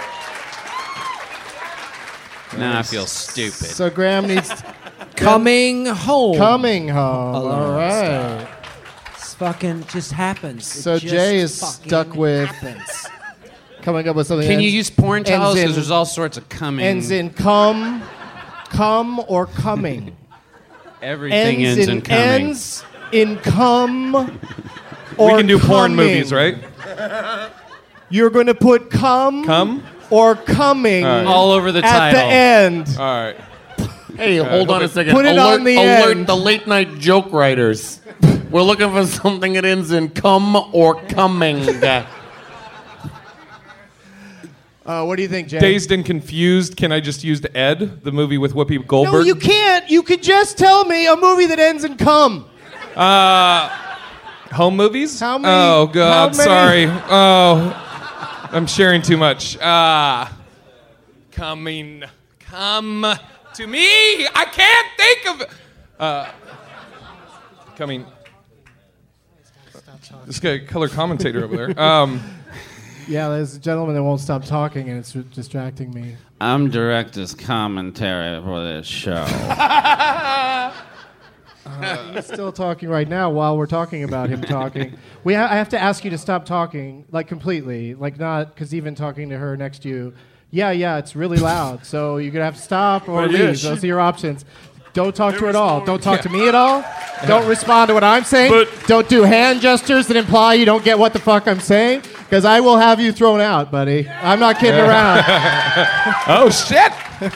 Speaker 8: Now I feel stupid.
Speaker 6: So Graham needs
Speaker 9: Coming home.
Speaker 6: Coming home.
Speaker 9: Alone
Speaker 6: All right.
Speaker 9: This fucking just happens.
Speaker 6: So
Speaker 9: It just
Speaker 6: Jay is
Speaker 9: fucking
Speaker 6: stuck with
Speaker 9: happens.
Speaker 6: coming up with something.
Speaker 8: Can
Speaker 6: that
Speaker 8: you
Speaker 6: ends-
Speaker 8: use porn towels?
Speaker 6: ends in-
Speaker 8: Because there's all sorts of coming.
Speaker 6: Ends in come or coming.
Speaker 8: Everything ends in coming.
Speaker 6: Ends in come or
Speaker 7: We can do porn
Speaker 6: coming.
Speaker 7: movies, right?
Speaker 6: You're going to put come or coming
Speaker 8: All over the
Speaker 6: at
Speaker 8: title.
Speaker 6: the end.
Speaker 7: All right.
Speaker 10: Hey, hold on a second.
Speaker 6: Put it on the end.
Speaker 10: the late night joke writers. We're looking for something that ends in come or coming.
Speaker 6: What do you think, Jay?
Speaker 7: Dazed and Confused. Can I just use Ed, the movie with Whoopi Goldberg?
Speaker 6: No, you can't. You could just tell me a movie that ends in come.
Speaker 7: Home movies?
Speaker 6: How many-
Speaker 7: Oh, God,
Speaker 6: how many-
Speaker 7: sorry. Oh, I'm sharing too much. Coming. Come to me. I can't think of coming. This guy, color commentator over there.
Speaker 6: Yeah, there's a gentleman that won't stop talking, and it's distracting me.
Speaker 8: I'm director's commentary for this show.
Speaker 6: He's still talking right now while we're talking about him talking. I have to ask you to stop talking, like completely, like not because even talking to her next to you. Yeah, it's really loud, so you're gonna have to stop or leave. Those are your options. Don't talk to her at all. Don't talk to me at all. Don't respond to what I'm saying. Don't do hand gestures that imply you don't get what the fuck I'm saying, because I will have you thrown out, buddy. I'm not kidding around.
Speaker 7: Oh, shit.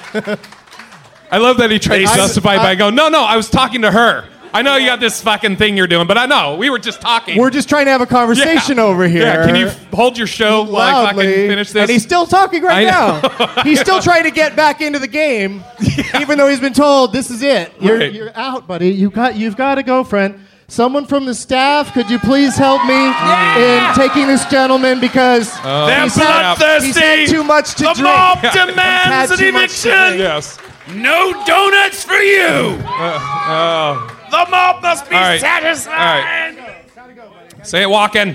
Speaker 7: I love that he tried to justify by going, no, I was talking to her. I know you got this fucking thing you're doing, but I know we were just talking.
Speaker 6: We're just trying to have a conversation over here.
Speaker 7: Yeah, can you hold your show while I fucking
Speaker 6: Loudly,
Speaker 7: finish this?
Speaker 6: and he's still talking right now. He's still trying to get back into the game, even though he's been told this is it. You're out, buddy. You've got to go, friend. Someone from the staff, could you please help me in taking this gentleman because
Speaker 11: They're
Speaker 6: he's had
Speaker 11: bloodthirsty.
Speaker 6: too much to
Speaker 11: The
Speaker 6: drink.
Speaker 11: mob
Speaker 6: He's
Speaker 11: demands
Speaker 6: had
Speaker 11: an
Speaker 6: too much to
Speaker 11: eviction.
Speaker 6: drink.
Speaker 7: Yes.
Speaker 11: No donuts for you. The mob must be
Speaker 7: All right.
Speaker 11: satisfied.
Speaker 7: All right. Say it walking.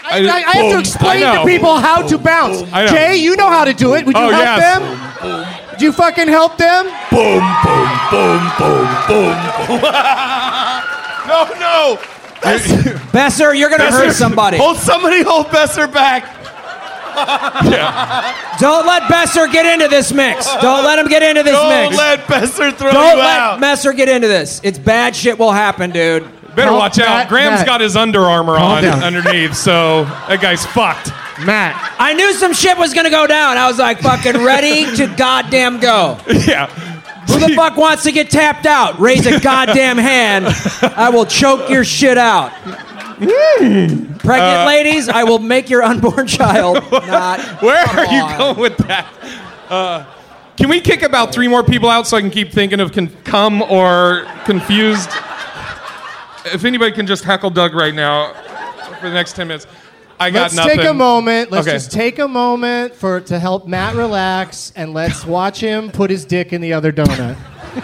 Speaker 6: I have to explain to people how to bounce.
Speaker 7: I know.
Speaker 6: Jay, you know how to do it. Would you help
Speaker 7: yes.
Speaker 6: them? Would you fucking help them?
Speaker 10: Boom, boom, boom, boom, boom. No.
Speaker 9: Besser, you're gonna hurt somebody.
Speaker 10: Somebody hold Besser back.
Speaker 9: Don't let Besser get into this mix. Don't let him get into this mix.
Speaker 10: Don't let Besser throw
Speaker 9: Don't
Speaker 10: you
Speaker 9: let
Speaker 10: out.
Speaker 9: Besser get into this. It's bad shit will happen, dude.
Speaker 7: Better watch out.
Speaker 6: Matt,
Speaker 7: Graham's
Speaker 6: Matt.
Speaker 7: got his Under Armour
Speaker 6: Calm
Speaker 7: on
Speaker 6: down.
Speaker 7: underneath, so that guy's fucked.
Speaker 6: Matt.
Speaker 9: I knew some shit was gonna go down. I was like, fucking ready to goddamn go.
Speaker 7: Yeah.
Speaker 9: Who the fuck wants to get tapped out? Raise a goddamn hand. I will choke your shit out. Pregnant ladies, I will make your unborn child not.
Speaker 7: Where are you going with that? Can we kick about 3 more people out so I can keep thinking of cum or confused? If anybody can just heckle Doug right now for the next 10 minutes. I got
Speaker 6: Let's
Speaker 7: nothing.
Speaker 6: take a moment. Let's
Speaker 7: Okay.
Speaker 6: just take a moment to help Matt relax, and let's watch him put his dick in the other donut.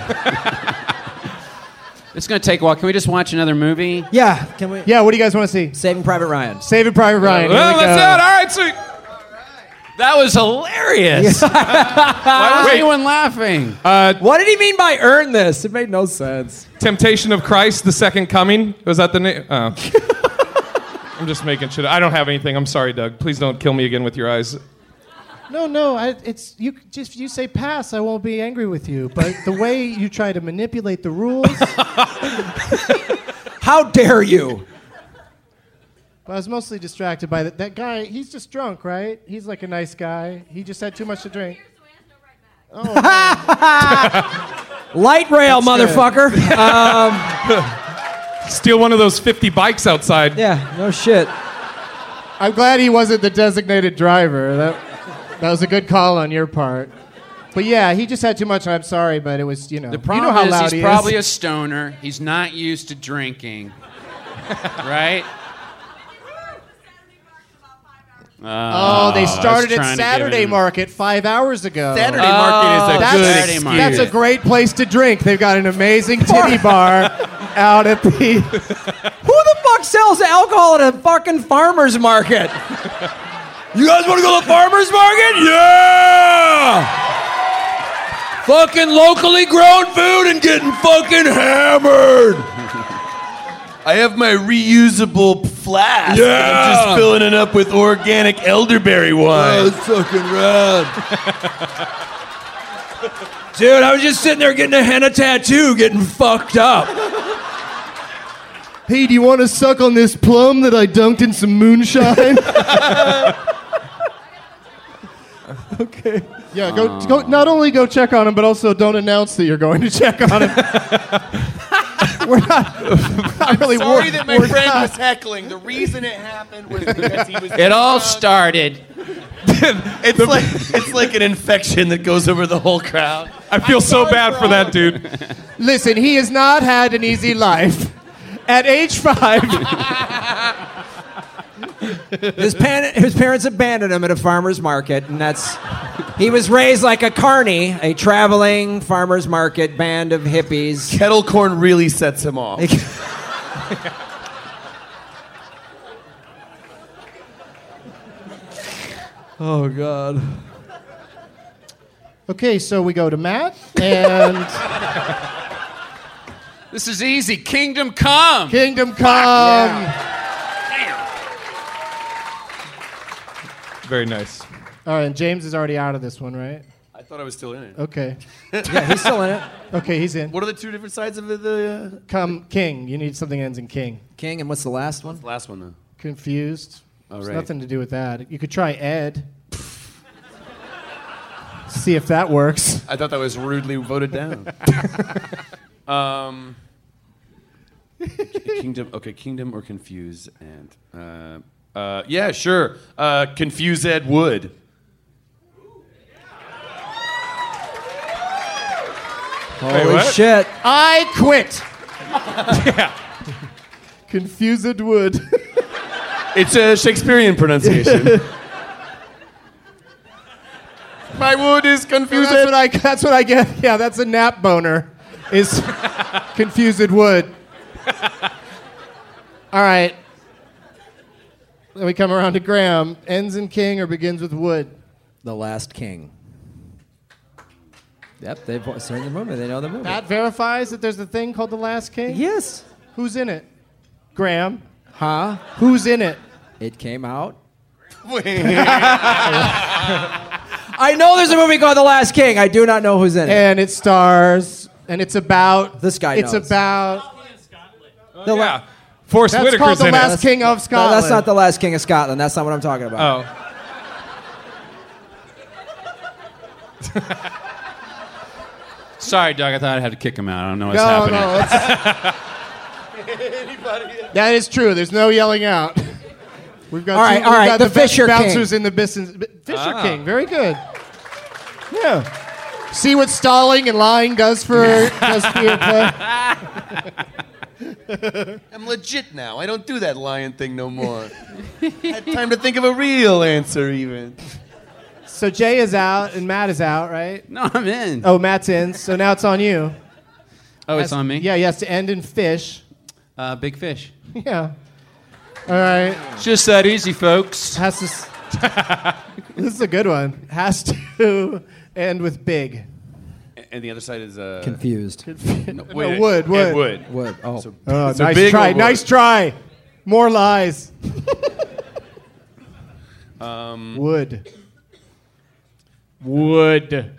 Speaker 8: It's going to take a while. Can we just watch another movie?
Speaker 9: Yeah, can we?
Speaker 6: Yeah, what do you guys want to see?
Speaker 9: Saving Private Ryan.
Speaker 6: Saving Private Ryan. Here
Speaker 7: Well,
Speaker 6: we
Speaker 7: that's
Speaker 6: go.
Speaker 7: it. All right, sweet.
Speaker 8: That was hilarious. Why was anyone laughing?
Speaker 9: What did he mean by earn this? It made no sense.
Speaker 7: Temptation of Christ, the Second Coming. Was that the name? Oh. I'm just making shit. I don't have anything. I'm sorry, Doug. Please don't kill me again with your eyes.
Speaker 6: No. It's you. Just you say pass. I won't be angry with you. But the way you try to manipulate the rules.
Speaker 9: How dare you?
Speaker 6: I was mostly distracted by that guy. He's just drunk, right? He's like a nice guy. He just had too much to drink. Oh,
Speaker 9: Light rail,
Speaker 6: That's
Speaker 9: motherfucker.
Speaker 7: Steal one of those 50 bikes outside.
Speaker 9: Yeah, no shit.
Speaker 6: I'm glad he wasn't the designated driver. That was a good call on your part. But yeah, he just had too much. I'm sorry, but it was,
Speaker 8: The
Speaker 6: you know
Speaker 8: problem
Speaker 6: how
Speaker 8: is
Speaker 6: loud
Speaker 8: he's
Speaker 6: he
Speaker 8: probably
Speaker 6: is.
Speaker 8: a stoner. He's not used to drinking. Right?
Speaker 6: They started
Speaker 8: I was
Speaker 6: at
Speaker 8: trying to
Speaker 6: Saturday
Speaker 8: give him-
Speaker 6: Market 5 hours ago.
Speaker 10: Saturday Market is a
Speaker 6: That's,
Speaker 10: good
Speaker 8: Saturday
Speaker 10: excuse.
Speaker 8: Market.
Speaker 6: that's a great place to drink. They've got an amazing titty bar out at the.
Speaker 9: Who the fuck sells alcohol at a fucking farmer's market? You guys want to go to the farmer's market? Yeah! Fucking locally grown food and getting fucking hammered.
Speaker 10: I have my reusable flask.
Speaker 9: Yeah.
Speaker 10: And I'm just filling it up with organic elderberry wine.
Speaker 9: That's fucking rad. Dude, I was just sitting there getting a henna tattoo, getting fucked up.
Speaker 6: Hey, do you want to suck on this plum that I dunked in some moonshine? Okay. Yeah, go. Not only go check on him, but also don't announce that you're going to check on him. We're not really
Speaker 10: Sorry that my
Speaker 6: we're
Speaker 10: friend
Speaker 6: not-
Speaker 10: was heckling. The reason it happened was because he was.
Speaker 8: It all started.
Speaker 10: It's like an infection that goes over the whole crowd.
Speaker 7: I feel so bad for that dude.
Speaker 6: Listen, he has not had an easy life. At age 5,
Speaker 9: His parents abandoned him at a farmer's market, and he was raised like a carny, a traveling farmer's market band of hippies.
Speaker 10: Kettle corn really sets him off.
Speaker 9: Oh, God.
Speaker 6: okay, so we go to Matt, and
Speaker 8: This is easy. Kingdom Come.
Speaker 6: Kingdom Come.
Speaker 7: Very nice.
Speaker 6: All right, and James is already out of this one, right?
Speaker 10: I thought I was still in it.
Speaker 6: Okay.
Speaker 9: Yeah, he's still in it.
Speaker 6: Okay, he's in.
Speaker 10: What are the two different sides of the
Speaker 6: Come, King. You need something that ends in King.
Speaker 9: King, and what's the last one?
Speaker 10: last one, though?
Speaker 6: Confused.
Speaker 10: Oh,
Speaker 6: There's
Speaker 10: right.
Speaker 6: nothing to do with that. You could try Ed. See if that works.
Speaker 10: I thought that was rudely voted down. Kingdom or Confuse, and yeah, sure. Confuse Ed Wood.
Speaker 9: Holy
Speaker 7: what?
Speaker 9: shit.
Speaker 6: I quit. Confused Wood.
Speaker 10: It's a Shakespearean pronunciation. My wood is confused.
Speaker 6: That's what I get. Yeah, that's a nap boner. Is Confused Wood. All right. Then we come around to Graham. Ends in king or begins with wood?
Speaker 9: The Last King. Yep, they've seen the movie. They know the movie.
Speaker 6: That verifies that there's a thing called The Last King?
Speaker 9: Yes.
Speaker 6: Who's in it? Graham.
Speaker 9: Huh?
Speaker 6: Who's in it?
Speaker 9: It came out. I know there's a movie called The Last King. I do not know who's in it.
Speaker 6: And it stars, and it's about...
Speaker 9: This guy
Speaker 6: It's
Speaker 9: knows.
Speaker 6: about...
Speaker 7: Yeah. Forrest
Speaker 6: That's
Speaker 7: Whitaker's
Speaker 6: called The
Speaker 7: in
Speaker 6: Last
Speaker 7: it.
Speaker 6: King of
Speaker 9: No,
Speaker 6: Scotland.
Speaker 9: that's not The Last King of Scotland. That's not what I'm talking about.
Speaker 7: Oh.
Speaker 8: Sorry, Doug. I thought I had to kick him out. I don't know what's
Speaker 6: No,
Speaker 8: happening.
Speaker 6: That is true. There's no yelling out. We've got
Speaker 9: All right, all right,
Speaker 6: got
Speaker 9: the
Speaker 6: best
Speaker 9: Fisher
Speaker 6: bouncers
Speaker 9: King.
Speaker 6: in the business. Fisher King, very good. Yeah. See what stalling and lying does for your play?
Speaker 10: I'm legit now. I don't do that lion thing no more. Had time to think of a real answer, even.
Speaker 6: So Jay is out and Matt is out, right?
Speaker 8: No, I'm in.
Speaker 6: Oh, Matt's in. So now it's on you.
Speaker 8: Oh, it's on me?
Speaker 6: Yeah, he has to end in fish.
Speaker 8: Big fish.
Speaker 6: Yeah. All right.
Speaker 8: It's just that easy, folks.
Speaker 6: Has to. This is a good one. Has to end with big.
Speaker 10: And the other side is
Speaker 9: Confused.
Speaker 10: No,
Speaker 6: wood.
Speaker 10: Wood.
Speaker 9: Wood. Oh.
Speaker 10: So,
Speaker 6: Oh,
Speaker 10: so
Speaker 6: nice
Speaker 10: big
Speaker 6: try.
Speaker 10: or wood?
Speaker 6: Nice try. More lies. Wood. Wood.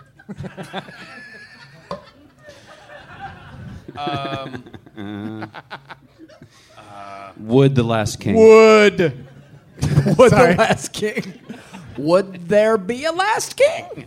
Speaker 8: Wood the Last King.
Speaker 6: Wood.
Speaker 9: Would
Speaker 6: Sorry.
Speaker 9: the Last King? Would there be a Last King?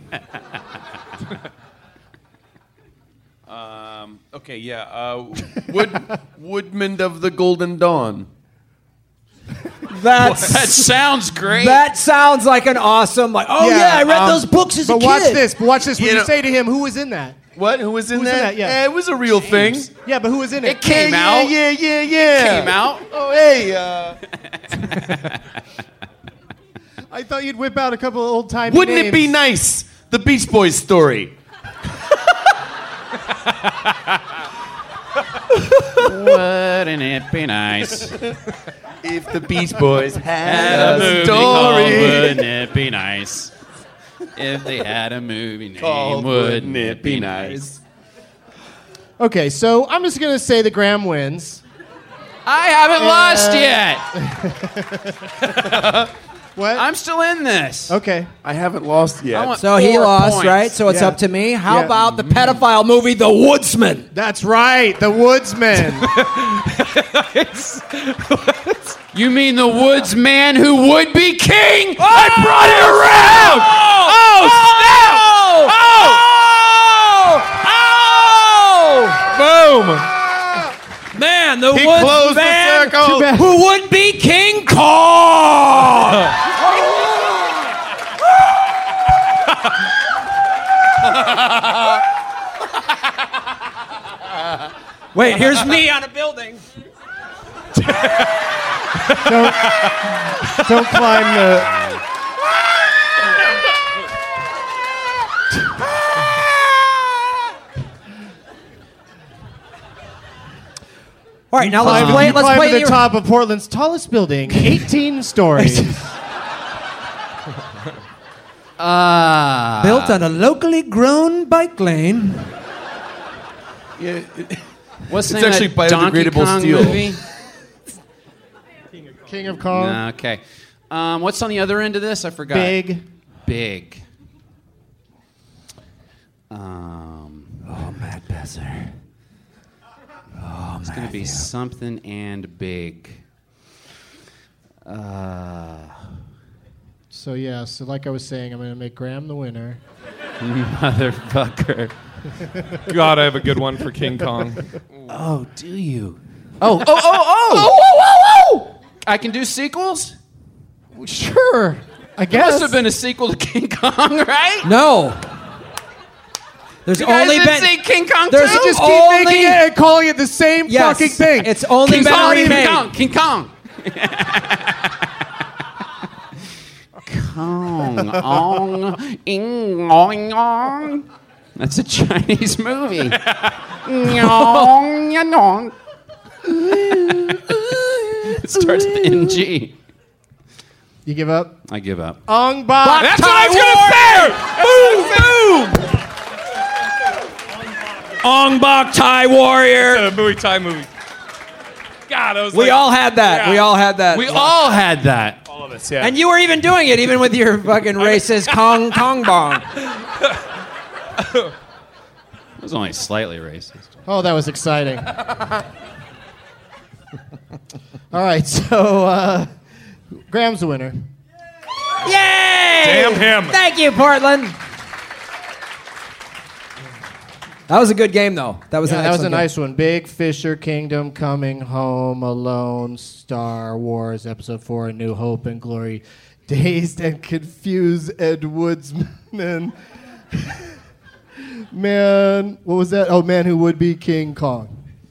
Speaker 10: Okay, yeah. Woodman of the Golden Dawn.
Speaker 8: That sounds great.
Speaker 9: That sounds like an awesome, I read those books as a
Speaker 6: But
Speaker 9: kid.
Speaker 6: watch this. Watch this. When
Speaker 10: You
Speaker 6: you
Speaker 10: know-
Speaker 6: say to him, who was in that?
Speaker 10: What? Who was in
Speaker 6: Who was in
Speaker 10: that?
Speaker 6: that? Yeah.
Speaker 10: It was a real thing.
Speaker 6: Yeah, but who was in it?
Speaker 8: It came out.
Speaker 10: Yeah.
Speaker 8: Came out.
Speaker 10: Oh, hey.
Speaker 6: I thought you'd whip out a couple of old time.
Speaker 10: Wouldn't it be nice? The Beach Boys story.
Speaker 8: Wouldn't it be nice?
Speaker 10: If the Beach Boys
Speaker 8: Had
Speaker 10: had
Speaker 8: a movie
Speaker 10: a
Speaker 8: called
Speaker 10: story.
Speaker 8: Wouldn't It Be Nice? If they had a movie name,
Speaker 10: Called
Speaker 8: wouldn't it be nice?
Speaker 6: Okay, so I'm just gonna say that Graham wins.
Speaker 8: I haven't lost yet.
Speaker 6: What?
Speaker 8: I'm still in this.
Speaker 6: Okay.
Speaker 10: I haven't lost
Speaker 8: I
Speaker 10: yet.
Speaker 8: want
Speaker 9: So he
Speaker 8: 4
Speaker 9: lost,
Speaker 8: points.
Speaker 9: right? So it's
Speaker 6: Yeah.
Speaker 9: up to me. How
Speaker 6: Yeah.
Speaker 9: about the pedophile movie, The Woodsman?
Speaker 6: That's right, The Woodsman.
Speaker 8: You mean the woods man who would be king? I brought it around! Oh, snap!
Speaker 7: Boom.
Speaker 9: Man, the
Speaker 10: He
Speaker 9: Woods
Speaker 10: closed the
Speaker 9: man
Speaker 10: circle.
Speaker 9: who would be King Kong! Wait, here's me on a building.
Speaker 6: Don't climb the.
Speaker 9: All right, now let's
Speaker 6: Climb,
Speaker 9: play.
Speaker 6: you
Speaker 9: Let's
Speaker 6: climb
Speaker 9: play
Speaker 6: to the top of Portland's tallest building, 18 stories.
Speaker 9: Built on a locally grown bike lane.
Speaker 10: Yeah,
Speaker 8: What's the
Speaker 10: It's
Speaker 8: name
Speaker 10: actually
Speaker 8: of that Donkey
Speaker 10: biodegradable
Speaker 8: Kong
Speaker 10: steel.
Speaker 8: movie?
Speaker 6: King of Kong.
Speaker 8: Okay. What's on the other end of this? I forgot.
Speaker 6: Big.
Speaker 8: Big.
Speaker 9: Oh, Matt Besser. Oh,
Speaker 8: It's going to be something and big.
Speaker 6: So yeah, so like I was saying, I'm gonna make Graham the winner.
Speaker 8: Motherfucker.
Speaker 7: God, I have a good one for King Kong.
Speaker 8: Oh, do you?
Speaker 9: Oh.
Speaker 8: I can do sequels?
Speaker 6: Sure, I
Speaker 8: There
Speaker 6: guess.
Speaker 8: must have been a sequel to King Kong, right?
Speaker 9: No. There's
Speaker 8: You guys
Speaker 9: only
Speaker 8: didn't
Speaker 9: been.
Speaker 8: see King Kong
Speaker 9: There's
Speaker 8: 2?
Speaker 6: Just keep
Speaker 9: only-
Speaker 6: making it and calling it the same
Speaker 9: Yes,
Speaker 6: fucking thing.
Speaker 9: it's only
Speaker 8: King
Speaker 9: been
Speaker 8: Kong,
Speaker 9: remade.
Speaker 8: King Kong, King Kong. Kong, ong, ing, ong, ong. That's a Chinese movie. Nyong, nyong. It starts with NG.
Speaker 6: You give up?
Speaker 8: I give up.
Speaker 6: Ong Bak.
Speaker 7: That's what I was gonna say. Boom, boom.
Speaker 9: Ong Bak Thai Warrior.
Speaker 7: It's a Muay Thai movie. God, that was
Speaker 9: We all had that.
Speaker 7: Yeah.
Speaker 9: We all had that.
Speaker 8: We all had that.
Speaker 7: All of us, yeah.
Speaker 9: And you were even doing it, even with your fucking racist Kong Bong.
Speaker 8: It was only slightly racist.
Speaker 6: Oh, that was exciting. All right, so Graham's the winner.
Speaker 9: Yay!
Speaker 7: Damn him.
Speaker 9: Thank you, Portland. That was a good game, though. That was
Speaker 6: That was a
Speaker 9: game.
Speaker 6: nice one. Big Fisher Kingdom, Coming Home, Alone, Star Wars, Episode 4, A New Hope and Glory, Dazed and Confused Ed Woodsman. Man, what was that? Oh, Man Who Would Be King Kong.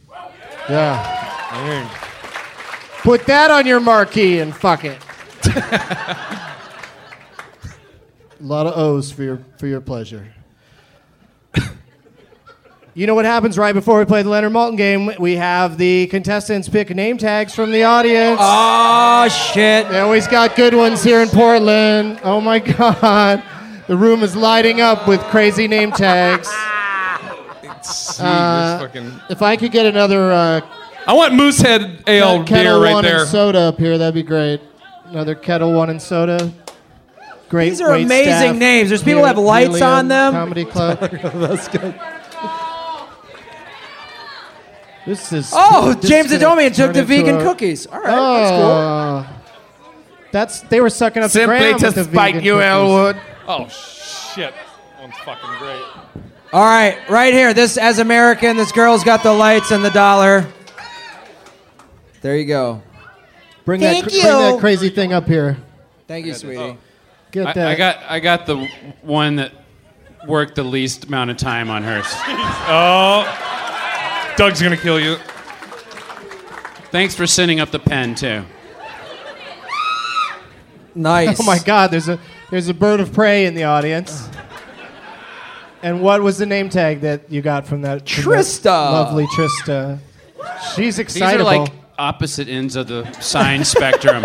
Speaker 6: Yeah. Put that on your marquee and fuck it. A lot of O's for your pleasure. You know what happens right before we play the Leonard Maltin game? We have the contestants pick name tags from the audience.
Speaker 9: Oh, shit.
Speaker 6: They always got good ones here in Portland. Oh, my God. The room is lighting up with crazy name tags. If I could get another...
Speaker 7: I want Moosehead Ale
Speaker 6: Kettle
Speaker 7: beer right
Speaker 6: One
Speaker 7: there.
Speaker 6: and soda up here. That'd be great. Another Kettle One and soda. Great.
Speaker 9: These are amazing names. There's people who have lights on them.
Speaker 6: Comedy Club.
Speaker 9: That's good.
Speaker 6: This is.
Speaker 9: Oh,
Speaker 6: this
Speaker 9: James
Speaker 6: is gonna
Speaker 9: Adomian took the
Speaker 6: turn into
Speaker 9: vegan
Speaker 6: a-
Speaker 9: cookies. All right, that's cool.
Speaker 6: They were sucking up
Speaker 10: Simply
Speaker 6: Graham
Speaker 10: to
Speaker 6: with the
Speaker 10: spite
Speaker 6: vegan
Speaker 10: you,
Speaker 6: cookies.
Speaker 10: Elwood.
Speaker 7: Oh, shit. That one's fucking great.
Speaker 9: All right, right here. This, as American, this girl's got the lights and the dollar. There you go.
Speaker 6: Bring
Speaker 9: Thank you.
Speaker 6: that crazy thing up here.
Speaker 9: Thank you, sweetie.
Speaker 6: Get that.
Speaker 8: I got the one that worked the least amount of time on hers.
Speaker 7: Oh. Doug's gonna kill you.
Speaker 8: Thanks for sending up the pen too.
Speaker 9: Nice.
Speaker 6: Oh my God! There's a bird of prey in the audience. And what was the name tag that you got from that?
Speaker 9: Trista.
Speaker 6: Lovely Trista. She's
Speaker 8: These are
Speaker 6: excitable.
Speaker 8: like opposite ends of the sign spectrum.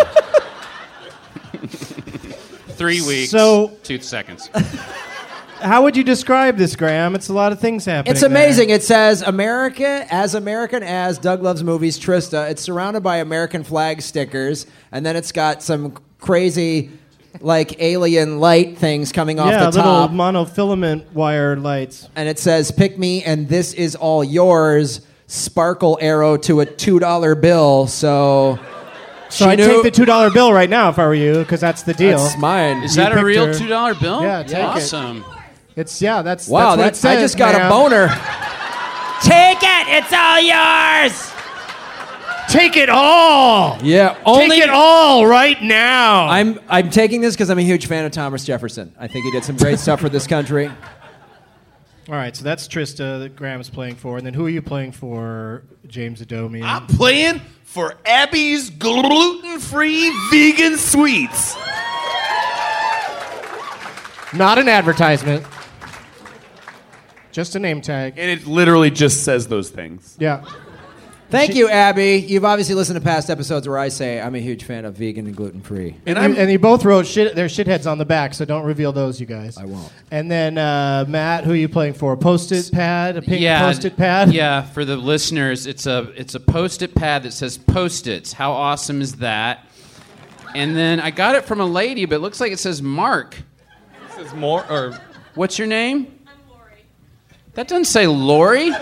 Speaker 8: 3 weeks.
Speaker 6: So-
Speaker 8: 2 seconds.
Speaker 6: How would you describe this, Graham? It's a lot of things happening.
Speaker 9: It's amazing. It says American as Doug Loves Movies, Trista. It's surrounded by American flag stickers, and then it's got some crazy, like, alien light things coming off the top.
Speaker 6: Little monofilament wire lights.
Speaker 9: And it says, "Pick me, and this is all yours." Sparkle arrow to a $2 bill. So
Speaker 6: I'd take the $2 bill right now if I were you, because that's the deal.
Speaker 9: That's mine.
Speaker 8: Is
Speaker 6: You
Speaker 8: that a
Speaker 6: picked
Speaker 8: real
Speaker 6: her.
Speaker 8: $2 bill?
Speaker 6: Yeah, take it.
Speaker 8: Awesome.
Speaker 6: That's
Speaker 9: Wow,
Speaker 6: what it says,
Speaker 9: I just got
Speaker 6: ma'am.
Speaker 9: a boner. Take it. It's all yours.
Speaker 6: Take it all.
Speaker 9: Yeah,
Speaker 6: Take it all right now.
Speaker 9: I'm taking this because I'm a huge fan of Thomas Jefferson. I think he did some great stuff for this country.
Speaker 6: All right, so that's Trista that Graham's playing for, and then who are you playing for, James Adomian?
Speaker 10: I'm playing for Abby's gluten-free vegan sweets.
Speaker 6: Not an advertisement. Just a name tag.
Speaker 10: And it literally just says those things.
Speaker 6: Yeah.
Speaker 9: Thank you, Abby. You've obviously listened to past episodes where I say I'm a huge fan of vegan and gluten-free.
Speaker 6: And you both wrote their shitheads on the back, so don't reveal those, you guys.
Speaker 9: I won't.
Speaker 6: And then, Matt, who are you playing for? A Post-it pad? A pink
Speaker 8: Yeah,
Speaker 6: Post-it pad?
Speaker 8: Yeah, for the listeners, it's a Post-it pad that says Post-its. How awesome is that? And then I got it from a lady, but it looks like it says Mark.
Speaker 7: It says more, or...
Speaker 8: What's your name? I'm Lori. That doesn't say Lori.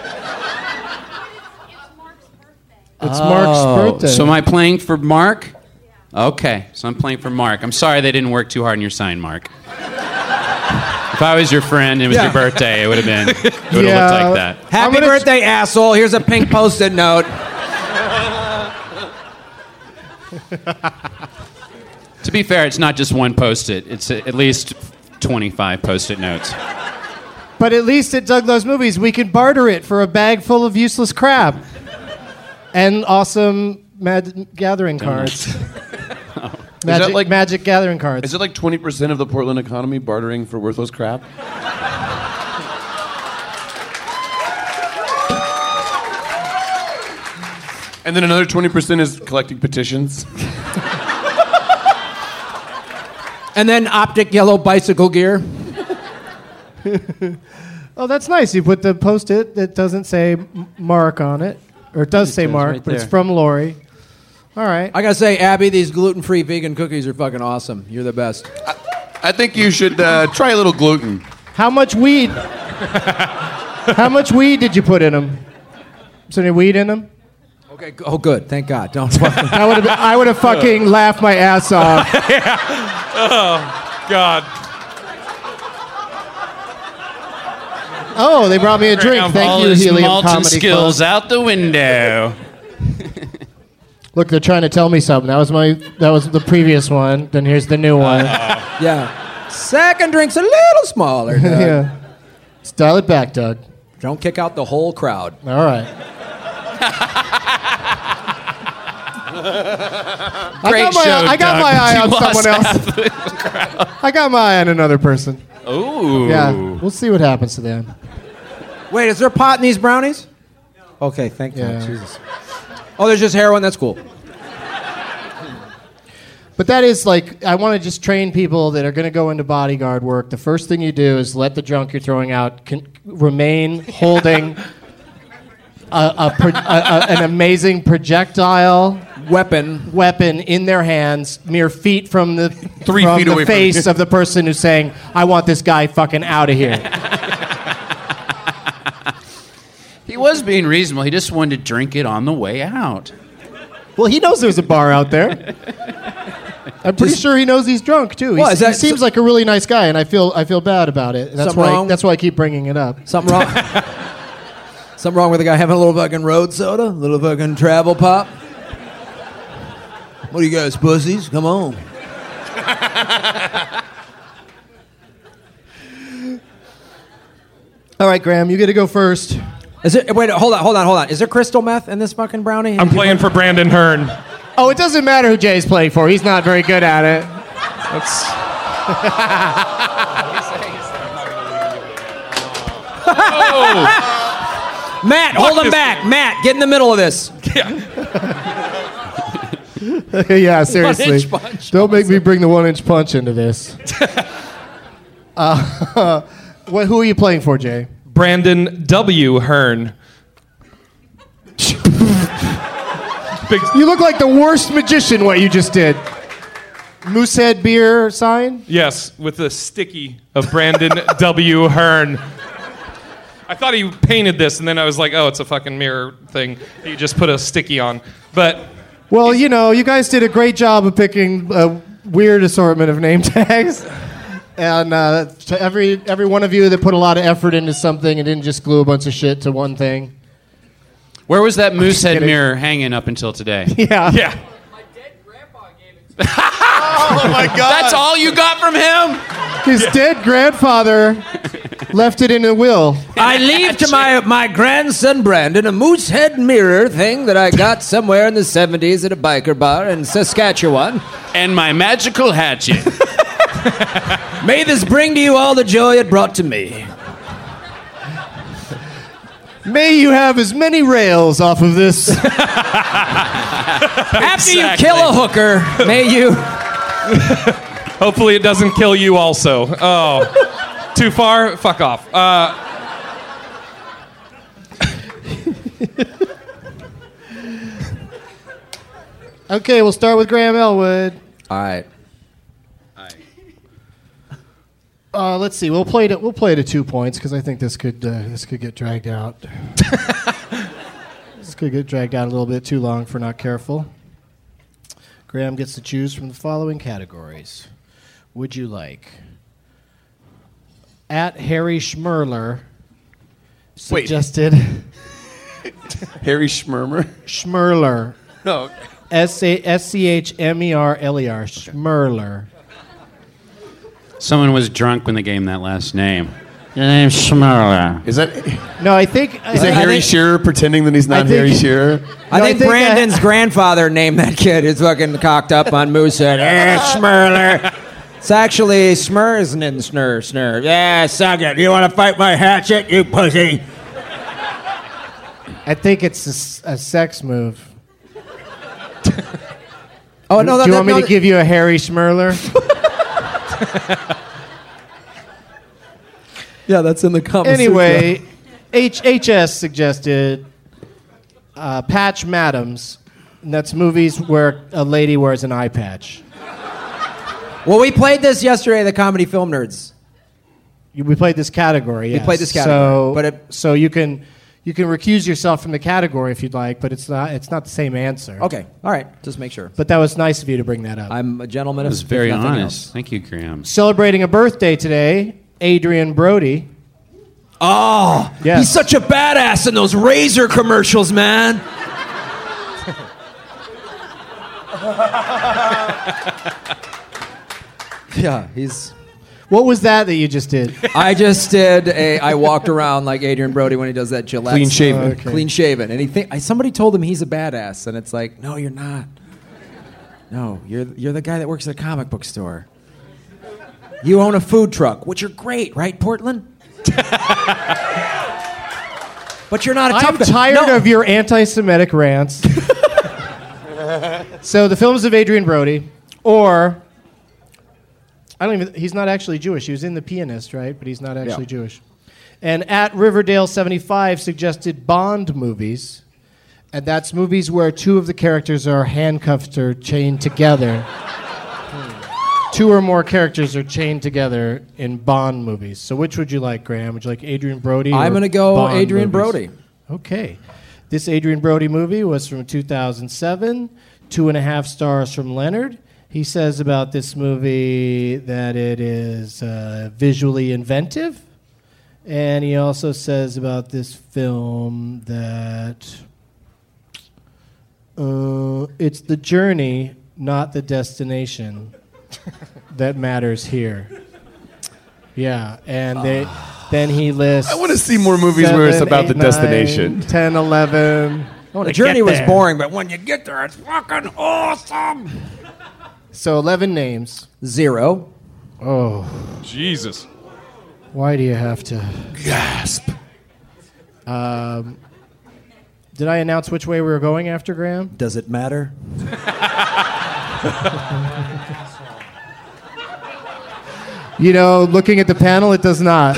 Speaker 6: It's Mark's birthday.
Speaker 8: So am I playing for Mark? Okay, so I'm playing for Mark. I'm sorry they didn't work too hard on your sign, Mark. If I was your friend and it was your birthday, it would have looked like that.
Speaker 9: Happy birthday, asshole. Here's a pink Post-it note.
Speaker 8: To be fair, it's not just one Post-it. It's at least 25 Post-it notes.
Speaker 6: But at least at Doug Loves Movies, we can barter it for a bag full of useless crap. And awesome gathering cards. Magic gathering cards.
Speaker 10: Is it like 20% of the Portland economy bartering for worthless crap? And then another 20% is collecting petitions.
Speaker 9: And then optic yellow bicycle gear.
Speaker 6: Oh, that's nice. You put the Post-it that doesn't say Mark on it. Or it does say Mark,
Speaker 9: right
Speaker 6: but it's
Speaker 9: there.
Speaker 6: from Lori. All right.
Speaker 9: I gotta say, Abby, these gluten-free vegan cookies are fucking awesome. You're the best.
Speaker 10: I think you should try a little gluten.
Speaker 6: How much weed? How much weed did you put in them? Is there any weed in them?
Speaker 9: Okay. Oh, good. Thank God. Don't.
Speaker 6: I would have fucking laughed my ass off.
Speaker 7: Oh, God.
Speaker 6: Oh, they brought me a drink. Thank
Speaker 8: all
Speaker 6: you,
Speaker 8: his
Speaker 6: Helium
Speaker 8: malting
Speaker 6: Comedy
Speaker 8: skills
Speaker 6: Club.
Speaker 8: out the window.
Speaker 6: Look, they're trying to tell me something. That was the previous one. Then here's the new one.
Speaker 9: Yeah. Second drink's a little smaller. Doug.
Speaker 6: Yeah. Let's dial it back, Doug.
Speaker 9: Don't kick out the whole crowd.
Speaker 6: All right.
Speaker 8: Great show,
Speaker 6: I got
Speaker 8: Doug.
Speaker 6: my eye
Speaker 8: You
Speaker 6: on
Speaker 8: lost
Speaker 6: someone else.
Speaker 8: half the crowd.
Speaker 6: I got my eye on another person.
Speaker 8: Ooh.
Speaker 6: Yeah, we'll see what happens to them.
Speaker 9: Wait, is there pot in these brownies? No. Okay, thank you.
Speaker 6: Yeah.
Speaker 9: Jesus. Oh, there's just heroin? That's cool.
Speaker 6: But that is like, I want to just train people that are going to go into bodyguard work. The first thing you do is let the junk you're throwing out remain holding an amazing projectile weapon in their hands, mere feet from the
Speaker 10: 3 feet away from
Speaker 6: face
Speaker 10: you.
Speaker 6: of the person who's saying, "I want this guy fucking out of here."
Speaker 8: He was being reasonable. He just wanted to drink it on the way out.
Speaker 6: Well, he knows there's a bar out there. I'm pretty sure he knows he's drunk too.
Speaker 9: Well,
Speaker 6: He seems like a really nice guy, and I feel bad about it. That's
Speaker 9: Something
Speaker 6: why
Speaker 9: wrong?
Speaker 6: that's why I keep bringing it up.
Speaker 9: Something wrong? Something wrong with the guy having a little fucking road soda? A little fucking travel pop? What are you guys, pussies? Come on.
Speaker 6: All right, Graham, you get to go first.
Speaker 9: Is it? Wait, hold on. Is there crystal meth in this fucking brownie?
Speaker 7: I'm playing for Brandon Hearn.
Speaker 6: Oh, it doesn't matter who Jay's playing for. He's not very good at it.
Speaker 7: That's
Speaker 9: Matt, hold him back. Matt, get in the middle of this.
Speaker 6: Yeah, seriously.
Speaker 9: 1-inch punch.
Speaker 6: Don't make me bring the 1-inch punch into this. Who are you playing for, Jay?
Speaker 7: Brandon W. Hearn.
Speaker 6: You look like the worst magician, what you just did. Moosehead beer sign?
Speaker 7: Yes, with the sticky of Brandon W. Hearn. I thought he painted this, and then I was like, oh, it's a fucking mirror thing. You just put a sticky on. But
Speaker 6: well, you know, you guys did a great job of picking a weird assortment of name tags. And to every one of you that put a lot of effort into something and didn't just glue a bunch of shit to one thing.
Speaker 8: Where was that Moosehead mirror hanging up until today?
Speaker 6: Yeah.
Speaker 7: yeah.
Speaker 10: Oh my God!
Speaker 8: That's all you got from him?
Speaker 6: His dead grandfather left it in a will.
Speaker 9: I leave to my grandson Brandon a Moosehead mirror thing that I got somewhere in the 70s at a biker bar in Saskatchewan.
Speaker 8: And my magical hatchet.
Speaker 9: May this bring to you all the joy it brought to me.
Speaker 6: May you have as many rails off of this.
Speaker 9: After you kill a hooker, may you...
Speaker 7: Hopefully it doesn't kill you also. Oh. Too far? Fuck off.
Speaker 6: Okay, we'll start with Graham Elwood.
Speaker 9: All right.
Speaker 6: Let's see. We'll play to 2 points because I think this could get dragged out. This could get dragged out a little bit too long for not careful. Graham gets to choose from the following categories. Would you like at Harry Schmerler suggested
Speaker 10: Harry Schmermer.
Speaker 6: Schmerler.
Speaker 10: No.
Speaker 6: SCHMERLER. Schmerler.
Speaker 8: Someone was drunk when they gave him that last name. Your name's Schmerler.
Speaker 10: Is that?
Speaker 6: No, I think.
Speaker 10: Is it Harry Shearer pretending that he's not Harry Shearer?
Speaker 9: I think Brandon's grandfather named that kid. He's fucking cocked up on Moosehead. Schmerler. It's actually Smersnin Snur. Yeah, suck it. You want to fight my hatchet, you pussy?
Speaker 6: I think it's a sex move.
Speaker 9: Oh no!
Speaker 6: Do you want me to give you a Harry Schmerler?
Speaker 9: Yeah, that's in the Kama
Speaker 6: Anyway, HS suggested Patch Madams. And that's movies where a lady wears an eye patch.
Speaker 9: Well, we played this yesterday at the Comedy Film Nerds.
Speaker 6: We played this category, yes.
Speaker 9: We played this category.
Speaker 6: So you can recuse yourself from the category if you'd like, but it's not the same answer.
Speaker 9: Okay, all right, just make sure.
Speaker 6: But that was nice of you to bring that up.
Speaker 9: I'm a gentleman.
Speaker 8: That was very honest. Thank you, Graham.
Speaker 6: Celebrating a birthday today, Adrian Brody.
Speaker 9: Oh,
Speaker 6: yes.
Speaker 9: He's such a badass in those Razor commercials, man. Yeah, he's...
Speaker 6: What was that you just did?
Speaker 9: I walked around like Adrian Brody when he does that Gillette.
Speaker 10: Clean shaven.
Speaker 6: Oh, okay.
Speaker 9: Clean shaven. And somebody told him he's a badass, and it's like, no, you're not. No, you're the guy that works at a comic book store. You own a food truck, which are great, right, Portland? But you're not a tough
Speaker 6: I'm tired of your anti-Semitic rants. So the films of Adrian Brody, or he's not actually Jewish. He was in The Pianist, right? But he's not actually Jewish. And at Riverdale75 suggested Bond movies, and that's movies where two of the characters are handcuffed or chained together. Two or more characters are chained together in Bond movies. So which would you like, Graham? Would you like Adrian Brody?
Speaker 9: I'm going to go
Speaker 6: Bond
Speaker 9: Adrian
Speaker 6: movies?
Speaker 9: Brody.
Speaker 6: Okay. This Adrian Brody movie was from 2007, 2.5 stars from Leonard. He says about this movie that it is visually inventive. And he also says about this film that it's the journey, not the destination, that matters here. Yeah, and then he lists...
Speaker 10: I want to see more movies where it's about the destination.
Speaker 6: 10, 11...
Speaker 9: The journey was boring, but when you get there, it's fucking awesome.
Speaker 6: So 11 names.
Speaker 9: 0.
Speaker 6: Oh.
Speaker 7: Jesus.
Speaker 6: Why do you have to...
Speaker 10: Gasp.
Speaker 6: Did I announce which way we were going after, Graham?
Speaker 9: Does it matter?
Speaker 6: You know, looking at the panel, it does not.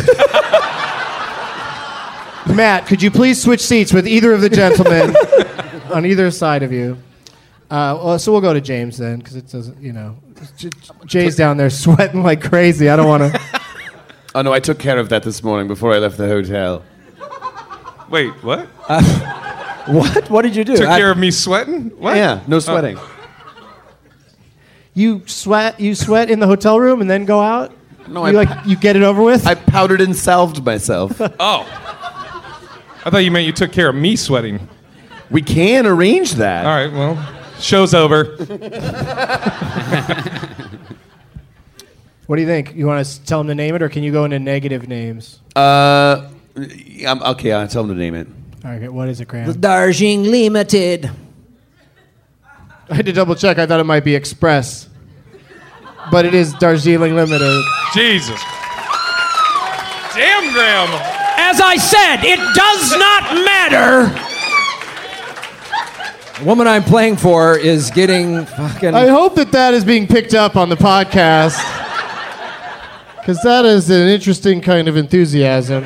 Speaker 6: Matt, could you please switch seats with either of the gentlemen on either side of you? So we'll go to James then, because it doesn't, Jay's down there sweating like crazy. I don't want to...
Speaker 10: Oh, no, I took care of that this morning before I left the hotel.
Speaker 7: Wait, what?
Speaker 9: What? What did you do?
Speaker 7: Took care of me sweating? What?
Speaker 10: Yeah, no sweating.
Speaker 6: You sweat in the hotel room and then go out?
Speaker 10: No,
Speaker 6: you get it over with?
Speaker 10: I powdered and salved myself.
Speaker 7: Oh. I thought you meant you took care of me sweating.
Speaker 10: We can arrange that.
Speaker 7: All right, well, show's over.
Speaker 6: What do you think? You want to tell him to name it, or can you go into negative names?
Speaker 10: Okay, I'll tell him to name it.
Speaker 6: All right, what is it, Graham?
Speaker 9: The Darjeeling Limited.
Speaker 6: I had to double check. I thought it might be Express. But it is Darjeeling Limited.
Speaker 7: Jesus. Damn, Graham.
Speaker 9: As I said, it does not matter. The woman I'm playing for is getting fucking...
Speaker 6: I hope that is being picked up on the podcast. Because that is an interesting kind of enthusiasm.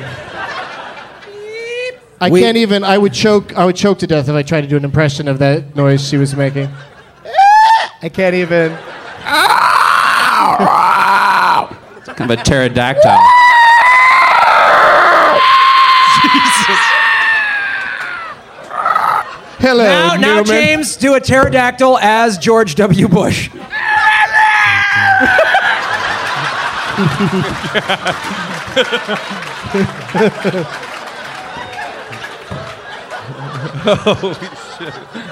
Speaker 6: I would choke to death if I tried to do an impression of that noise she was making. I can't even.
Speaker 8: Kind of a pterodactyl.
Speaker 7: Jesus.
Speaker 6: Hello,
Speaker 9: Now,
Speaker 6: Newman.
Speaker 9: James, do a pterodactyl as George W. Bush.
Speaker 7: Holy shit.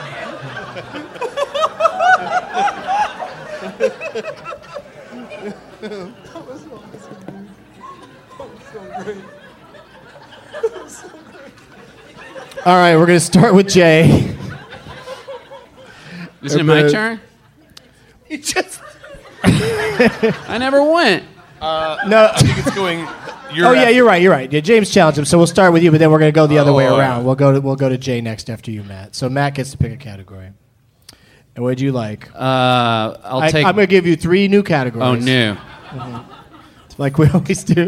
Speaker 6: All right, we're going to start with Jay.
Speaker 8: Isn't it my turn?
Speaker 6: You just...
Speaker 8: I never went.
Speaker 6: No.
Speaker 10: I think it's going...
Speaker 6: You're right. Yeah, James challenged him, so we'll start with you, but then we're going to go the other way around. We'll go to Jay next after you, Matt. So Matt gets to pick a category. And what would you like?
Speaker 8: I'm
Speaker 6: I'm going to give you 3 new categories.
Speaker 8: Oh, no.
Speaker 6: Like we always do.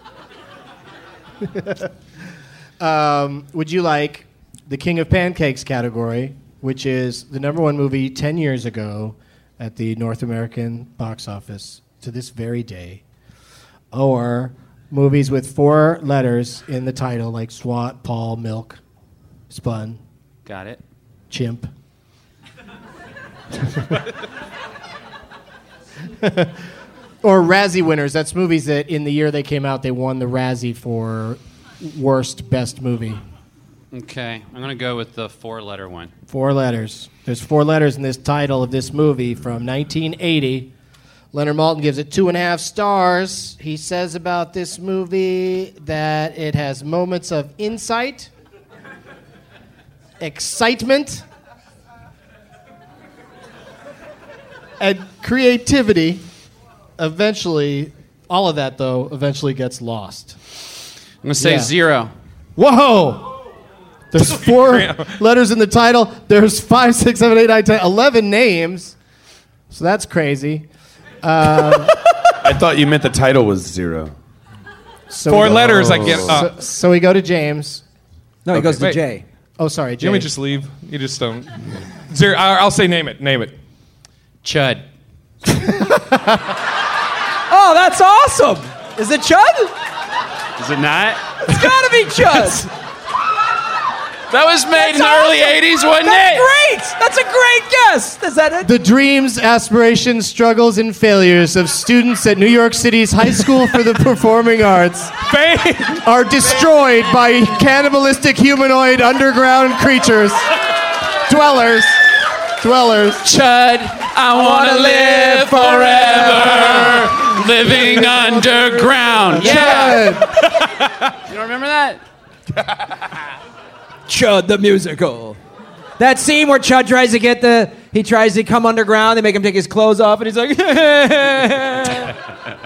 Speaker 6: Would you like the King of Pancakes category, which is the number one movie 10 years ago at the North American box office to this very day, or movies with 4 letters in the title, like SWAT, Paul, Milk, Spun,
Speaker 8: Got it.
Speaker 6: Chimp? Or Razzie winners. That's movies that in the year they came out, they won the Razzie for worst best movie.
Speaker 8: Okay, I'm gonna go with the 4-letter one.
Speaker 6: 4 letters. There's 4 letters in this title of this movie from 1980. Leonard Maltin gives it 2.5 stars. He says about this movie that it has moments of insight, excitement, and creativity. Eventually, all of that, though, eventually gets lost.
Speaker 8: I'm gonna say 0.
Speaker 6: Whoa! There's 4 letters in the title. There's 5, 6, 7, 8, 9, 10, 11 names. So that's crazy.
Speaker 10: I thought you meant the title was 0.
Speaker 6: So
Speaker 7: 4 letters, I get.
Speaker 6: So we go to James.
Speaker 9: No, he goes to
Speaker 7: wait.
Speaker 9: Jay.
Speaker 6: Oh, sorry, Jay.
Speaker 7: Let me just leave. You just don't. 0. I'll say name it. Name it.
Speaker 8: Chud.
Speaker 9: Oh, that's awesome. Is it Chud?
Speaker 8: Is it not?
Speaker 9: It's gotta be Chud.
Speaker 8: That was made in the
Speaker 9: That's
Speaker 8: early
Speaker 9: awesome.
Speaker 8: 80s, wasn't
Speaker 9: That's
Speaker 8: it?
Speaker 9: great. That's a great guess. Is that it?
Speaker 6: The dreams, aspirations, struggles, and failures of students at New York City's High School for the Performing Arts are destroyed by cannibalistic humanoid underground creatures. Dwellers.
Speaker 8: Chud, I wanna live forever, living underground. Yeah. You don't remember that?
Speaker 9: Chud the musical. That scene where Chud tries to come underground, they make him take his clothes off, and he's like,
Speaker 6: I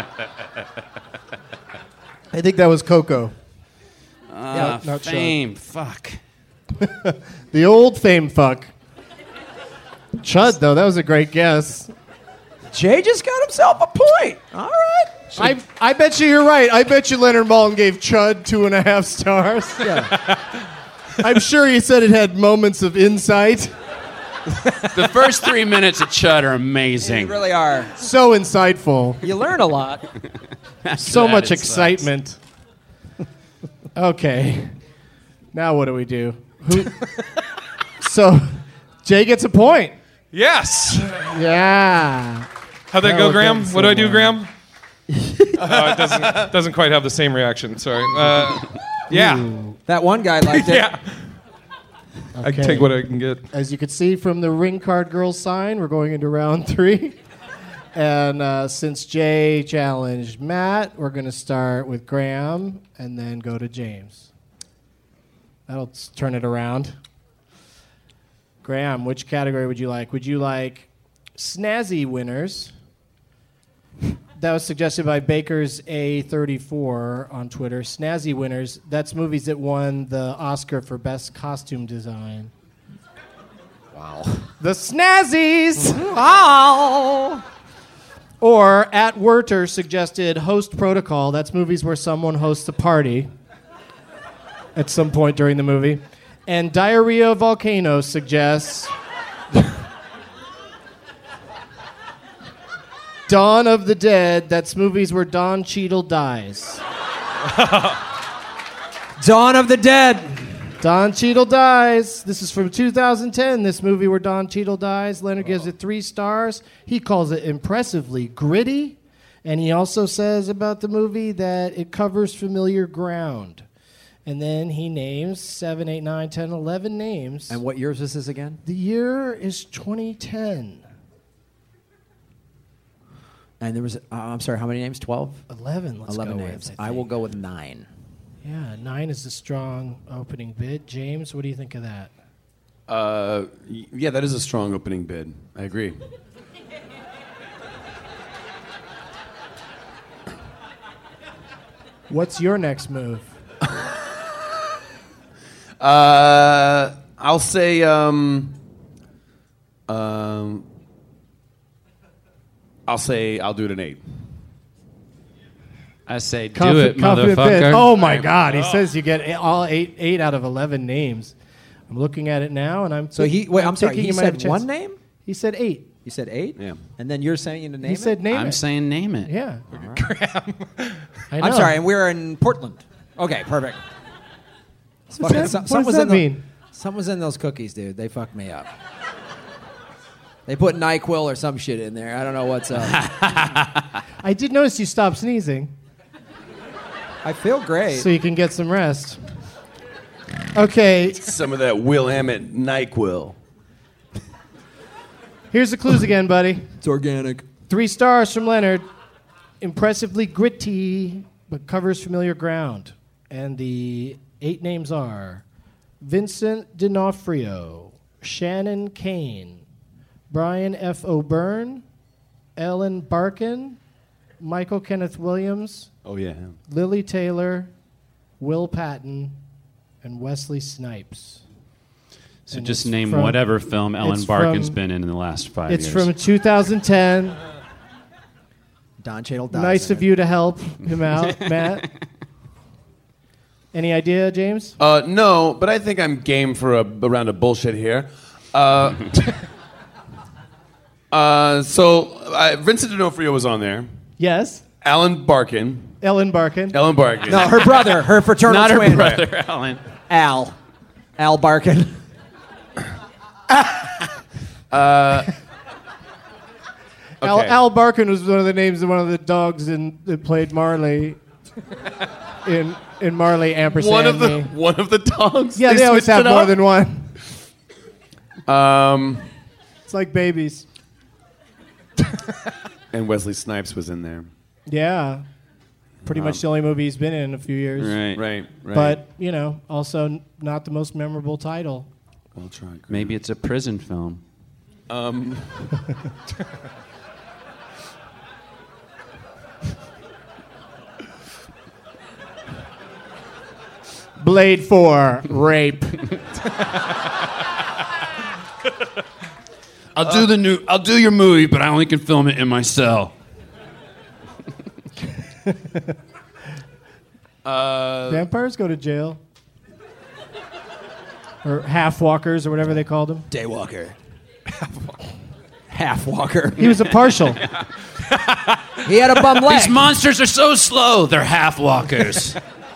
Speaker 6: think that was Coco.
Speaker 8: Not
Speaker 6: Chud.
Speaker 8: Fame. Fuck.
Speaker 6: The old fame fuck. Chud, though, that was a great guess.
Speaker 9: Jay just got himself a point. All right.
Speaker 6: I bet you're right. I bet you Leonard Maltin gave Chud 2.5 stars.
Speaker 9: Yeah.
Speaker 6: I'm sure he said it had moments of insight.
Speaker 8: The first 3 minutes of Chud are amazing.
Speaker 9: They really are.
Speaker 6: So insightful.
Speaker 9: You learn a lot.
Speaker 6: So
Speaker 8: that,
Speaker 6: much
Speaker 8: it
Speaker 6: excitement. Okay. Now what do we do? So Jay gets a point.
Speaker 7: Yes.
Speaker 6: Yeah.
Speaker 7: How'd that
Speaker 6: That
Speaker 7: go,
Speaker 6: would
Speaker 7: Graham?
Speaker 6: come
Speaker 7: What do I do,
Speaker 6: somewhere.
Speaker 7: Graham? It doesn't quite have the same reaction. Sorry. Yeah.
Speaker 9: That one guy liked it.
Speaker 7: Yeah. I can take what I can get.
Speaker 6: As you can see from the ring card girl sign, we're going into round 3. And since Jay challenged Matt, we're going to start with Graham and then go to James. That'll turn it around. Graham, which category would you like? Would you like snazzy winners? That was suggested by Baker's A34 on Twitter. Snazzy winners, that's movies that won the Oscar for Best Costume Design. Wow. The Snazzies! Wow! Or, at Werther suggested Host Protocol. That's movies where someone hosts a party at some point during the movie. And Diarrhea Volcano suggests Dawn of the Dead. That's movies where Don Cheadle dies.
Speaker 9: Dawn of the Dead.
Speaker 6: Don Cheadle dies. This is from 2010, this movie where Don Cheadle dies. Leonard gives it 3 stars. He calls it impressively gritty. And he also says about the movie that it covers familiar ground. And then he names 7, 8, 9, 10, 11 names.
Speaker 9: And what year is this again?
Speaker 6: The year is 2010.
Speaker 9: And there was, I'm sorry, how many names? 12?
Speaker 6: 11, let's
Speaker 9: 11
Speaker 6: go
Speaker 9: names.
Speaker 6: with,
Speaker 9: I will go with 9.
Speaker 6: Yeah, 9 is a strong opening bid. James, what do you think of that?
Speaker 10: Yeah, that is a strong opening bid. I agree.
Speaker 6: What's your next move?
Speaker 10: I'll say I'll do it an 8.
Speaker 8: I say, do
Speaker 6: Confident
Speaker 8: it, motherfucker.
Speaker 6: bitch. Oh my God! He says you get all eight out of 11 names. I'm looking at it now, and I'm.
Speaker 9: So I'm sorry.
Speaker 6: thinking
Speaker 9: He
Speaker 6: you might have a
Speaker 9: said
Speaker 6: chance.
Speaker 9: one name.
Speaker 6: He said 8.
Speaker 9: You said 8.
Speaker 8: Yeah.
Speaker 9: And then you're saying to name it.
Speaker 6: He said name it.
Speaker 8: I'm saying name it.
Speaker 6: Yeah. I
Speaker 9: I'm
Speaker 6: know.
Speaker 9: sorry, and we're in Portland. Okay, perfect.
Speaker 6: What does that mean?
Speaker 9: Something was in those cookies, dude. They fucked me up. They put NyQuil or some shit in there. I don't know what's up.
Speaker 6: I did notice you stopped sneezing.
Speaker 9: I feel great.
Speaker 6: So you can get some rest. Okay.
Speaker 10: Some of that Willamette NyQuil.
Speaker 6: Here's the clues again, buddy.
Speaker 9: It's organic.
Speaker 6: 3 stars from Leonard. Impressively gritty, but covers familiar ground. And the 8 names are Vincent D'Onofrio, Shannon Kane, Brian F. O'Byrne, Ellen Barkin, Michael Kenneth Williams,
Speaker 10: Oh, yeah.
Speaker 6: Lily Taylor, Will Patton, and Wesley Snipes.
Speaker 8: So
Speaker 6: And
Speaker 8: just
Speaker 6: it's
Speaker 8: name
Speaker 6: from-
Speaker 8: whatever film Ellen
Speaker 6: it's
Speaker 8: Barkin's
Speaker 6: from-
Speaker 8: been in the last 5 years.
Speaker 6: It's from 2010.
Speaker 9: Don Cheadle dies.
Speaker 6: Nice
Speaker 9: in
Speaker 6: of
Speaker 9: it.
Speaker 6: you to help him out, Matt. Any idea, James?
Speaker 10: No, but I think I'm game for a round of bullshit here. Vincent D'Onofrio was on there.
Speaker 6: Yes.
Speaker 10: Ellen Barkin.
Speaker 6: Ellen Barkin.
Speaker 10: Ellen Barkin.
Speaker 9: No, her brother, her fraternal
Speaker 8: Not her
Speaker 9: twin.
Speaker 8: brother, Alan.
Speaker 9: Al Barkin.
Speaker 10: Okay.
Speaker 6: Al Barkin was one of the names of one of the dogs that played Marley in Marley ampersand Me.
Speaker 10: One of the dogs.
Speaker 6: Yeah, they always
Speaker 10: switched
Speaker 6: have
Speaker 10: it
Speaker 6: more
Speaker 10: up?
Speaker 6: than one.
Speaker 10: Um,
Speaker 6: It's like babies.
Speaker 10: and Wesley Snipes was in there.
Speaker 6: Yeah. Pretty much the only movie he's been in a few years.
Speaker 8: Right.
Speaker 10: Right.
Speaker 6: But, also not the most memorable title.
Speaker 10: I'll try.
Speaker 8: Maybe it's a prison film.
Speaker 6: Blade 4, rape.
Speaker 8: I'll do your movie, but I only can film it in my cell.
Speaker 6: Vampires go to jail. Or half-walkers, or whatever they called them.
Speaker 9: Daywalker. Half-walker.
Speaker 6: He was a partial.
Speaker 9: He had a bum leg.
Speaker 8: These monsters are so slow. They're half walkers.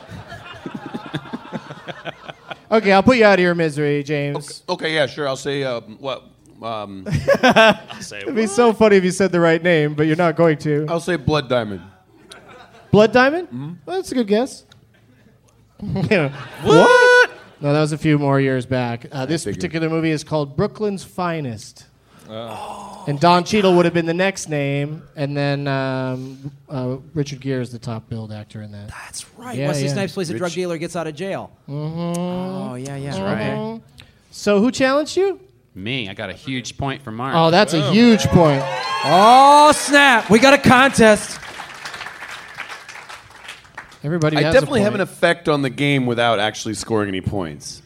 Speaker 6: Okay, I'll put you out of your misery, James.
Speaker 10: Okay, yeah, sure. I'll say what?
Speaker 6: It'd be so funny if you said the right name, but you're not going to.
Speaker 10: I'll say Blood Diamond.
Speaker 6: Blood Diamond? Well, that's a good guess. What? No, that was a few more years back. This particular movie is called Brooklyn's Finest. And Don Cheadle would have been the next name, and then Richard Gere is the top billed actor in that.
Speaker 9: That's right.
Speaker 6: Yeah,
Speaker 9: Wesley
Speaker 6: yeah.
Speaker 9: Snipes plays a drug dealer, gets out of jail. Oh, yeah.
Speaker 8: That's right.
Speaker 6: Mhm. So who challenged you?
Speaker 8: Me, I got a huge point for Mark.
Speaker 6: Oh, that's a huge point.
Speaker 9: Oh, snap. We got a contest.
Speaker 6: Everybody
Speaker 10: I
Speaker 6: has
Speaker 10: definitely
Speaker 6: a
Speaker 10: have
Speaker 6: point.
Speaker 10: an effect on the game without actually scoring any points.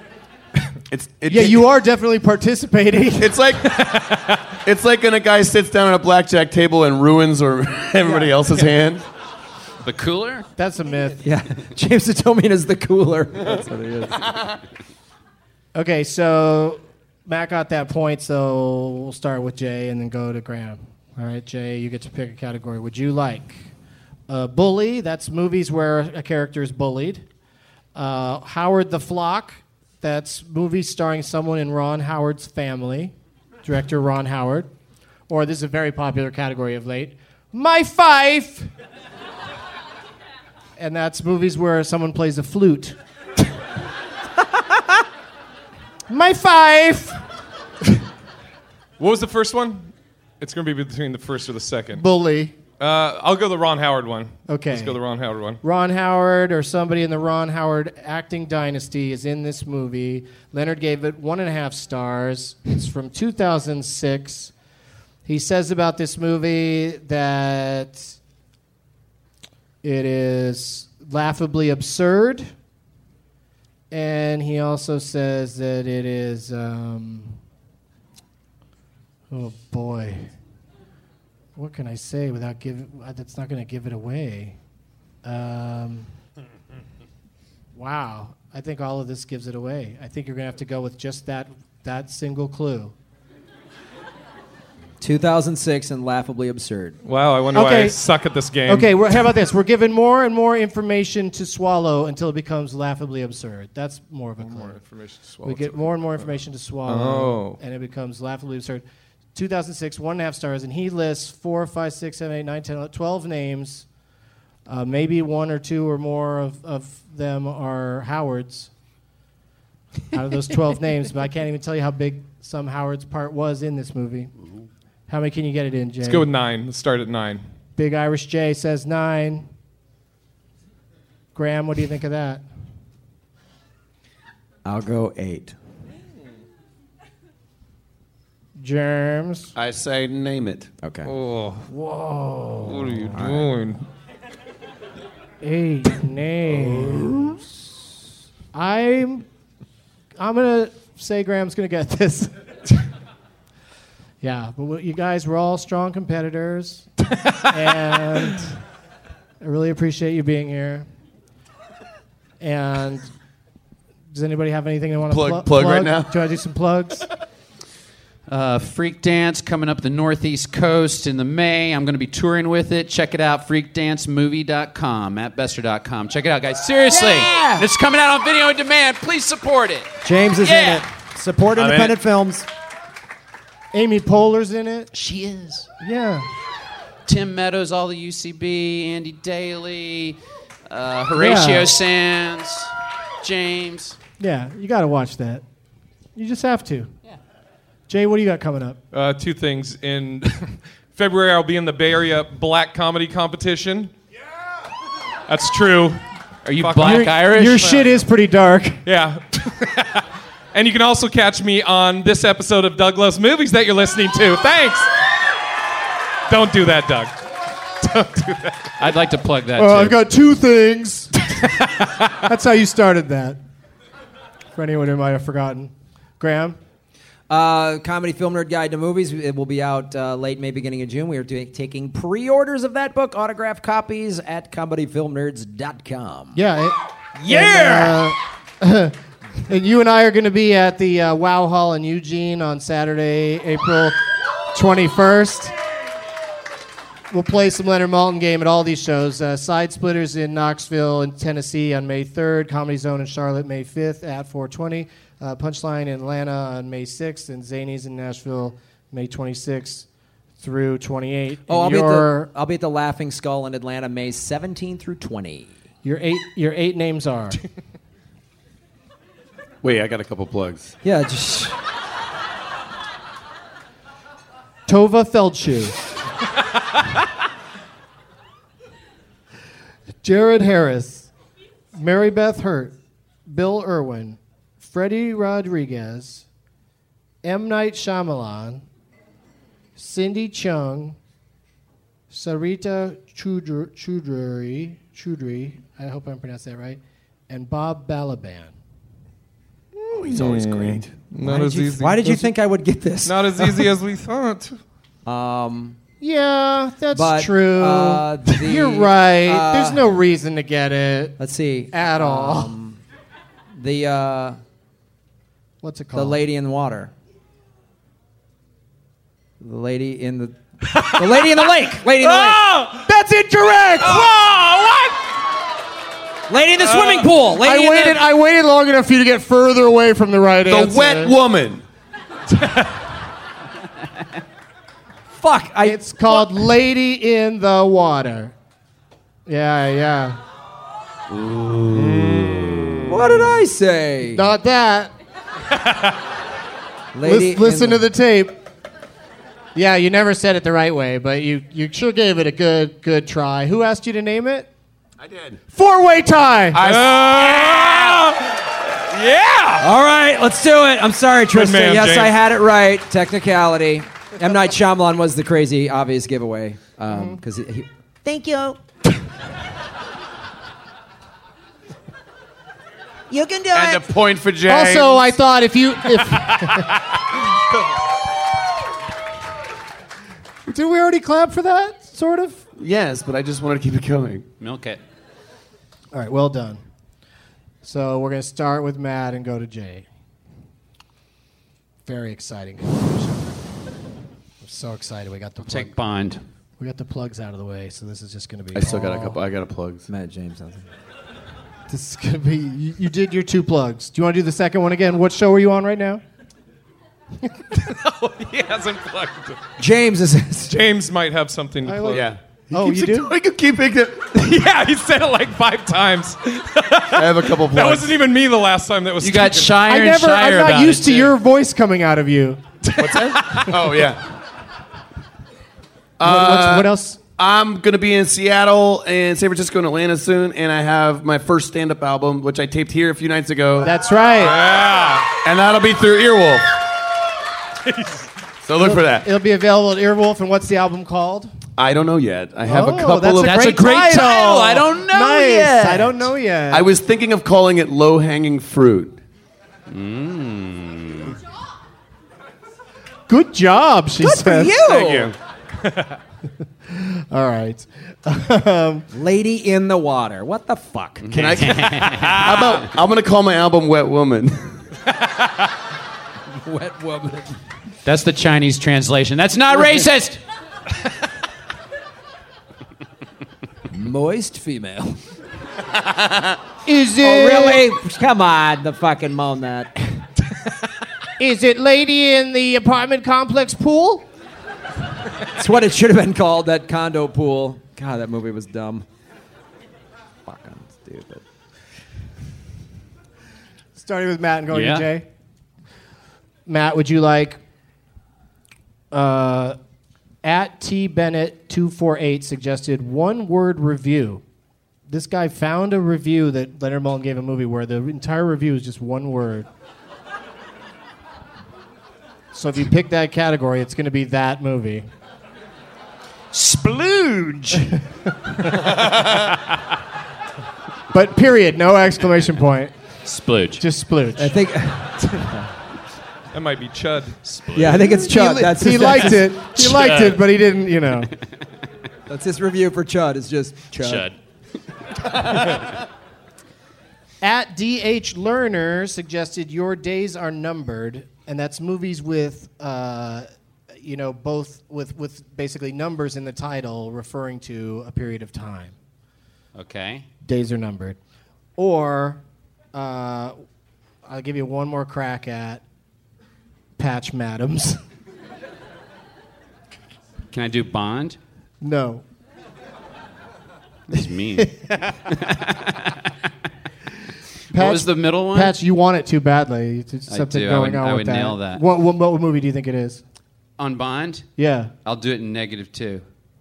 Speaker 6: You are definitely participating.
Speaker 10: It's like when a guy sits down at a blackjack table and ruins or everybody else's hand.
Speaker 8: The cooler?
Speaker 6: That's a myth.
Speaker 9: Yeah. James Atomian is the cooler. That's what he is.
Speaker 6: Okay, so Matt got that point, so we'll start with Jay and then go to Graham. All right, Jay, you get to pick a category. Would you like bully? That's movies where a character is bullied. Howard the Flock. That's movies starring someone in Ron Howard's family. Director Ron Howard. Or this is a very popular category of late. My Fife! And that's movies where someone plays a flute. My Fife!
Speaker 7: What was the first one? It's going to be between the first or the second.
Speaker 6: Bully.
Speaker 7: I'll go the Ron Howard one.
Speaker 6: Okay.
Speaker 7: Let's go the Ron Howard one.
Speaker 6: Ron Howard or somebody in the Ron Howard acting dynasty is in this movie. Leonard gave it 1.5 stars. It's from 2006. He says about this movie that it is laughably absurd. And he also says that it is, oh boy. What can I say without giving? That's not going to give it away. Wow. I think all of this gives it away. I think you're going to have to go with just that single clue.
Speaker 9: 2006 and Laughably Absurd.
Speaker 7: Wow, I wonder why I suck at this game.
Speaker 6: Okay, how about this? We're given more and more information to swallow until it becomes laughably absurd. That's more of a clue.
Speaker 7: More information to swallow.
Speaker 6: We get more and more information to swallow, and it becomes laughably absurd. 2006, 1.5 stars, and he lists 4, 5, 6, 7, 8, 9, 10, 12 names. Maybe one or two or more of them are Howards out of those 12 names, but I can't even tell you how big some Howard's part was in this movie. How many can you get it in, Jay?
Speaker 7: Let's go with 9. Let's start at 9.
Speaker 6: Big Irish Jay says 9. Graham, what do you think of that?
Speaker 9: I'll go 8.
Speaker 6: James?
Speaker 10: I say name it.
Speaker 9: Okay.
Speaker 7: Oh.
Speaker 6: Whoa.
Speaker 7: What are you doing?
Speaker 6: 8 names. I'm gonna say Graham's gonna get this. Yeah, but you guys were all strong competitors, and I really appreciate you being here. And does anybody have anything they want to
Speaker 10: plug right now?
Speaker 6: Do I do some plugs?
Speaker 8: Freak Dance coming up the Northeast Coast in the May. I'm going to be touring with it. Check it out, freakdancemovie.com, mattbester.com. Check it out, guys. Seriously.
Speaker 9: Yeah!
Speaker 8: It's coming out on video on demand. Please support it.
Speaker 9: James is in it. Support independent films.
Speaker 6: Amy Poehler's in it.
Speaker 8: She is.
Speaker 6: Yeah.
Speaker 8: Tim Meadows, all the UCB, Andy Daly, Horatio Sands, James.
Speaker 6: Yeah, you got to watch that. You just have to. Yeah. Jay, what do you got coming up?
Speaker 7: 2 things. In February, I'll be in the Bay Area Black Comedy Competition. Yeah! That's true.
Speaker 8: Are you Black Irish?
Speaker 6: Your shit is pretty dark.
Speaker 7: Yeah. And you can also catch me on this episode of Doug Loves Movies that you're listening to. Thanks. Don't do that, Doug. Don't do that.
Speaker 8: I'd like to plug that,
Speaker 6: Well,
Speaker 8: too.
Speaker 6: I've got 2 things. That's how you started that. For anyone who might have forgotten. Graham?
Speaker 9: Comedy Film Nerd Guide to Movies. It will be out late May, beginning of June. We are taking pre-orders of that book, autographed copies at comedyfilmnerds.com.
Speaker 6: Yeah. And you and I are going to be at the Wow Hall in Eugene on Saturday, April 21st. We'll play some Leonard Maltin game at all these shows. Side Splitters in Knoxville and Tennessee on May 3rd. Comedy Zone in Charlotte May 5th at 420. Punchline in Atlanta on May 6th. And Zanies in Nashville May 26th through 28th.
Speaker 9: Oh, I'll be at the Laughing Skull in Atlanta May 17 through 20.
Speaker 6: Your 8 names are...
Speaker 10: Wait, I got a couple plugs.
Speaker 9: Yeah, just...
Speaker 6: Tova Feldshuh. Jared Harris. Mary Beth Hurt. Bill Irwin. Freddie Rodriguez. M. Night Shyamalan. Cindy Chung. Sarita Choudhury. I hope I'm pronouncing that right. And Bob Balaban.
Speaker 10: Oh, he's always great.
Speaker 7: Not as easy.
Speaker 9: Why did you think I would get this?
Speaker 7: Not as easy as we thought.
Speaker 6: Yeah, that's true. You're right. There's no reason to get it.
Speaker 9: Let's see.
Speaker 6: At all. What's it called?
Speaker 9: The Lady in the Water. The Lady in the... The Lady in the Lake. Lady in the Lake.
Speaker 6: That's incorrect!
Speaker 7: Whoa, what?
Speaker 9: Lady in the swimming pool.
Speaker 6: I waited long enough for you to get further away from the right answer.
Speaker 10: The Wet Woman.
Speaker 9: Fuck.
Speaker 6: It's called Lady in the Water. Yeah.
Speaker 9: What did I say?
Speaker 6: Not that.
Speaker 9: Listen
Speaker 6: to the tape. Yeah, you never said it the right way, but you sure gave it a good try. Who asked you to name it?
Speaker 10: I did.
Speaker 6: 4-way tie.
Speaker 7: Yeah.
Speaker 9: All right, let's do it. I'm sorry, Tristan.
Speaker 7: man,
Speaker 9: yes,
Speaker 7: James.
Speaker 9: I had it right. Technicality. M. Night Shyamalan was the crazy, obvious giveaway. Because he... Thank you. You can do
Speaker 10: And
Speaker 9: it.
Speaker 10: a point for James.
Speaker 6: Also, I thought if did we already clap for that? Sort of.
Speaker 10: Yes, but I just wanted to keep it going.
Speaker 8: Milk it.
Speaker 6: All right, well done. So we're going to start with Matt and go to Jay. Very exciting. I'm so excited. We got the
Speaker 8: Take Bond.
Speaker 6: We got the plugs out of the way, so this is just going to be.
Speaker 10: I still got a couple. I got a plugs.
Speaker 9: Matt James.
Speaker 6: This is going to be. You did your 2 plugs. Do you want to do the second one again? What show are you on right now?
Speaker 7: No, he hasn't plugged it.
Speaker 9: James is.
Speaker 7: James might have something to plug.
Speaker 10: Yeah.
Speaker 6: Oh, you do?
Speaker 10: I could keep it.
Speaker 7: Yeah, he said it like 5 times.
Speaker 10: I have a couple plugs.
Speaker 7: That wasn't even me the last time that was
Speaker 8: You got
Speaker 7: taken.
Speaker 8: shyer and shyer
Speaker 6: I'm
Speaker 8: about
Speaker 6: not used
Speaker 8: it,
Speaker 6: to
Speaker 8: too.
Speaker 6: your voice coming out of you.
Speaker 10: What's that? Oh, yeah.
Speaker 6: What else?
Speaker 10: I'm going to be in Seattle and San Francisco and Atlanta soon, and I have my first stand-up album, which I taped here a few nights ago.
Speaker 6: That's right.
Speaker 10: Yeah. And that'll be through Earwolf. So look for that.
Speaker 6: It'll be available at Earwolf, and what's the album called?
Speaker 10: I don't know yet. I have a couple
Speaker 6: that's
Speaker 10: of...
Speaker 6: That's a great title.
Speaker 8: I don't know
Speaker 6: nice.
Speaker 8: yet.
Speaker 6: I don't know yet.
Speaker 10: I was thinking of calling it Low-Hanging Fruit.
Speaker 6: Good job, she
Speaker 9: Good
Speaker 6: says.
Speaker 9: for you.
Speaker 10: Thank you.
Speaker 6: All right.
Speaker 9: Lady in the Water. What the fuck?
Speaker 10: Can I? How about I'm gonna call my album "Wet Woman."
Speaker 9: Wet woman.
Speaker 8: That's the Chinese translation. That's not racist.
Speaker 9: Moist female.
Speaker 6: Is it?
Speaker 9: Oh, really? Come on, the fucking moan that.
Speaker 6: Is it Lady in the Apartment Complex Pool?
Speaker 9: That's what it should have been called, that condo pool. God, that movie was dumb. Fucking stupid.
Speaker 6: Starting with Matt and going
Speaker 8: Yeah.
Speaker 6: to Jay. Matt, would you like at T Bennett 248 suggested 1-word review. This guy found a review that Leonard Maltin gave a movie where the entire review is just 1 word. So if you pick that category, it's going to be that movie.
Speaker 11: Splooge.
Speaker 6: But period, no exclamation point.
Speaker 8: Splooge.
Speaker 6: Just splooge.
Speaker 9: I think.
Speaker 7: That might be Chud.
Speaker 9: Yeah, I think it's Chud.
Speaker 6: He liked it. He liked it, but he didn't, you know.
Speaker 9: That's his review for Chud. It's just Chud.
Speaker 6: At DH Lerner suggested Your Days Are Numbered, and that's movies with, both with basically numbers in the title referring to a period of time.
Speaker 8: Okay.
Speaker 6: Days Are Numbered. Or, I'll give you one more crack at Patch Madams.
Speaker 8: Can I do Bond?
Speaker 6: No.
Speaker 8: That's mean. What was the middle one?
Speaker 6: Patch, you want it too badly. It's something
Speaker 8: do.
Speaker 6: going on
Speaker 8: I
Speaker 6: with
Speaker 8: would
Speaker 6: that.
Speaker 8: nail that.
Speaker 6: What movie do you think it is?
Speaker 8: On Bond?
Speaker 6: Yeah.
Speaker 8: I'll do it in -2.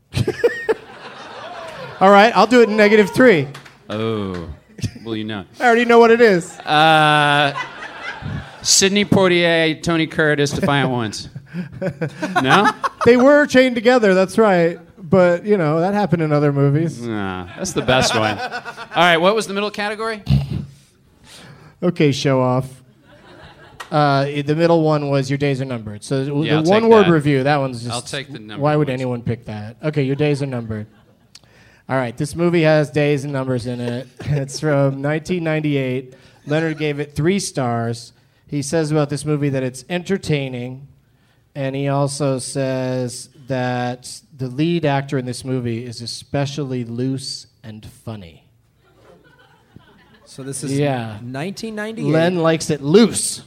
Speaker 6: All right, I'll do it in -3.
Speaker 8: Oh. Well, you know.
Speaker 6: I already know what it is.
Speaker 8: Sidney Poitier, Tony Curtis, Defiant Ones. No?
Speaker 6: They were chained together, that's right. But, that happened in other movies.
Speaker 8: Nah, that's the best one. All right, what was the middle category?
Speaker 6: Okay, show off. The middle one was Your Days Are Numbered. So
Speaker 8: Yeah, I'll
Speaker 6: the
Speaker 8: take
Speaker 6: one-word
Speaker 8: that.
Speaker 6: review, that one's just...
Speaker 8: I'll take the number
Speaker 6: Why would
Speaker 8: ones.
Speaker 6: anyone pick that? Okay, Your Days Are Numbered. All right, this movie has days and numbers in it. It's from 1998. Leonard gave it 3 stars. He says about this movie that it's entertaining, and he also says that the lead actor in this movie is especially loose and funny.
Speaker 9: So this is 1998.
Speaker 6: Len likes it loose.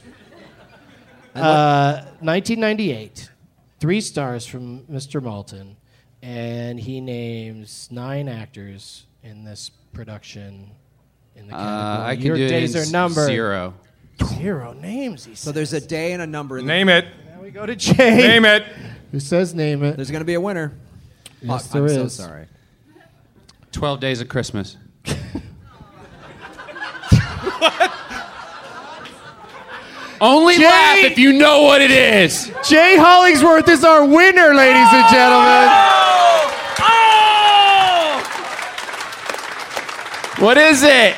Speaker 6: 1998. 3 stars from Mr. Maltin. And he names 9 actors in this production in the category.
Speaker 8: I can
Speaker 6: Your
Speaker 8: do
Speaker 6: Days
Speaker 8: it
Speaker 6: Are
Speaker 8: in
Speaker 6: Numbered.
Speaker 8: 0.
Speaker 6: 0 names, he says.
Speaker 9: So there's a day and a number. In
Speaker 7: Name it.
Speaker 6: Now we go to Jay.
Speaker 7: Name it.
Speaker 6: Who says name it?
Speaker 9: There's going to be a winner.
Speaker 6: Yes,
Speaker 9: I'm
Speaker 6: there
Speaker 9: so
Speaker 6: is.
Speaker 9: sorry.
Speaker 8: 12 Days of Christmas. Only
Speaker 6: Jay-
Speaker 8: laugh if you know what it is.
Speaker 6: Jay Hollingsworth is our winner, ladies and gentlemen.
Speaker 8: What is it?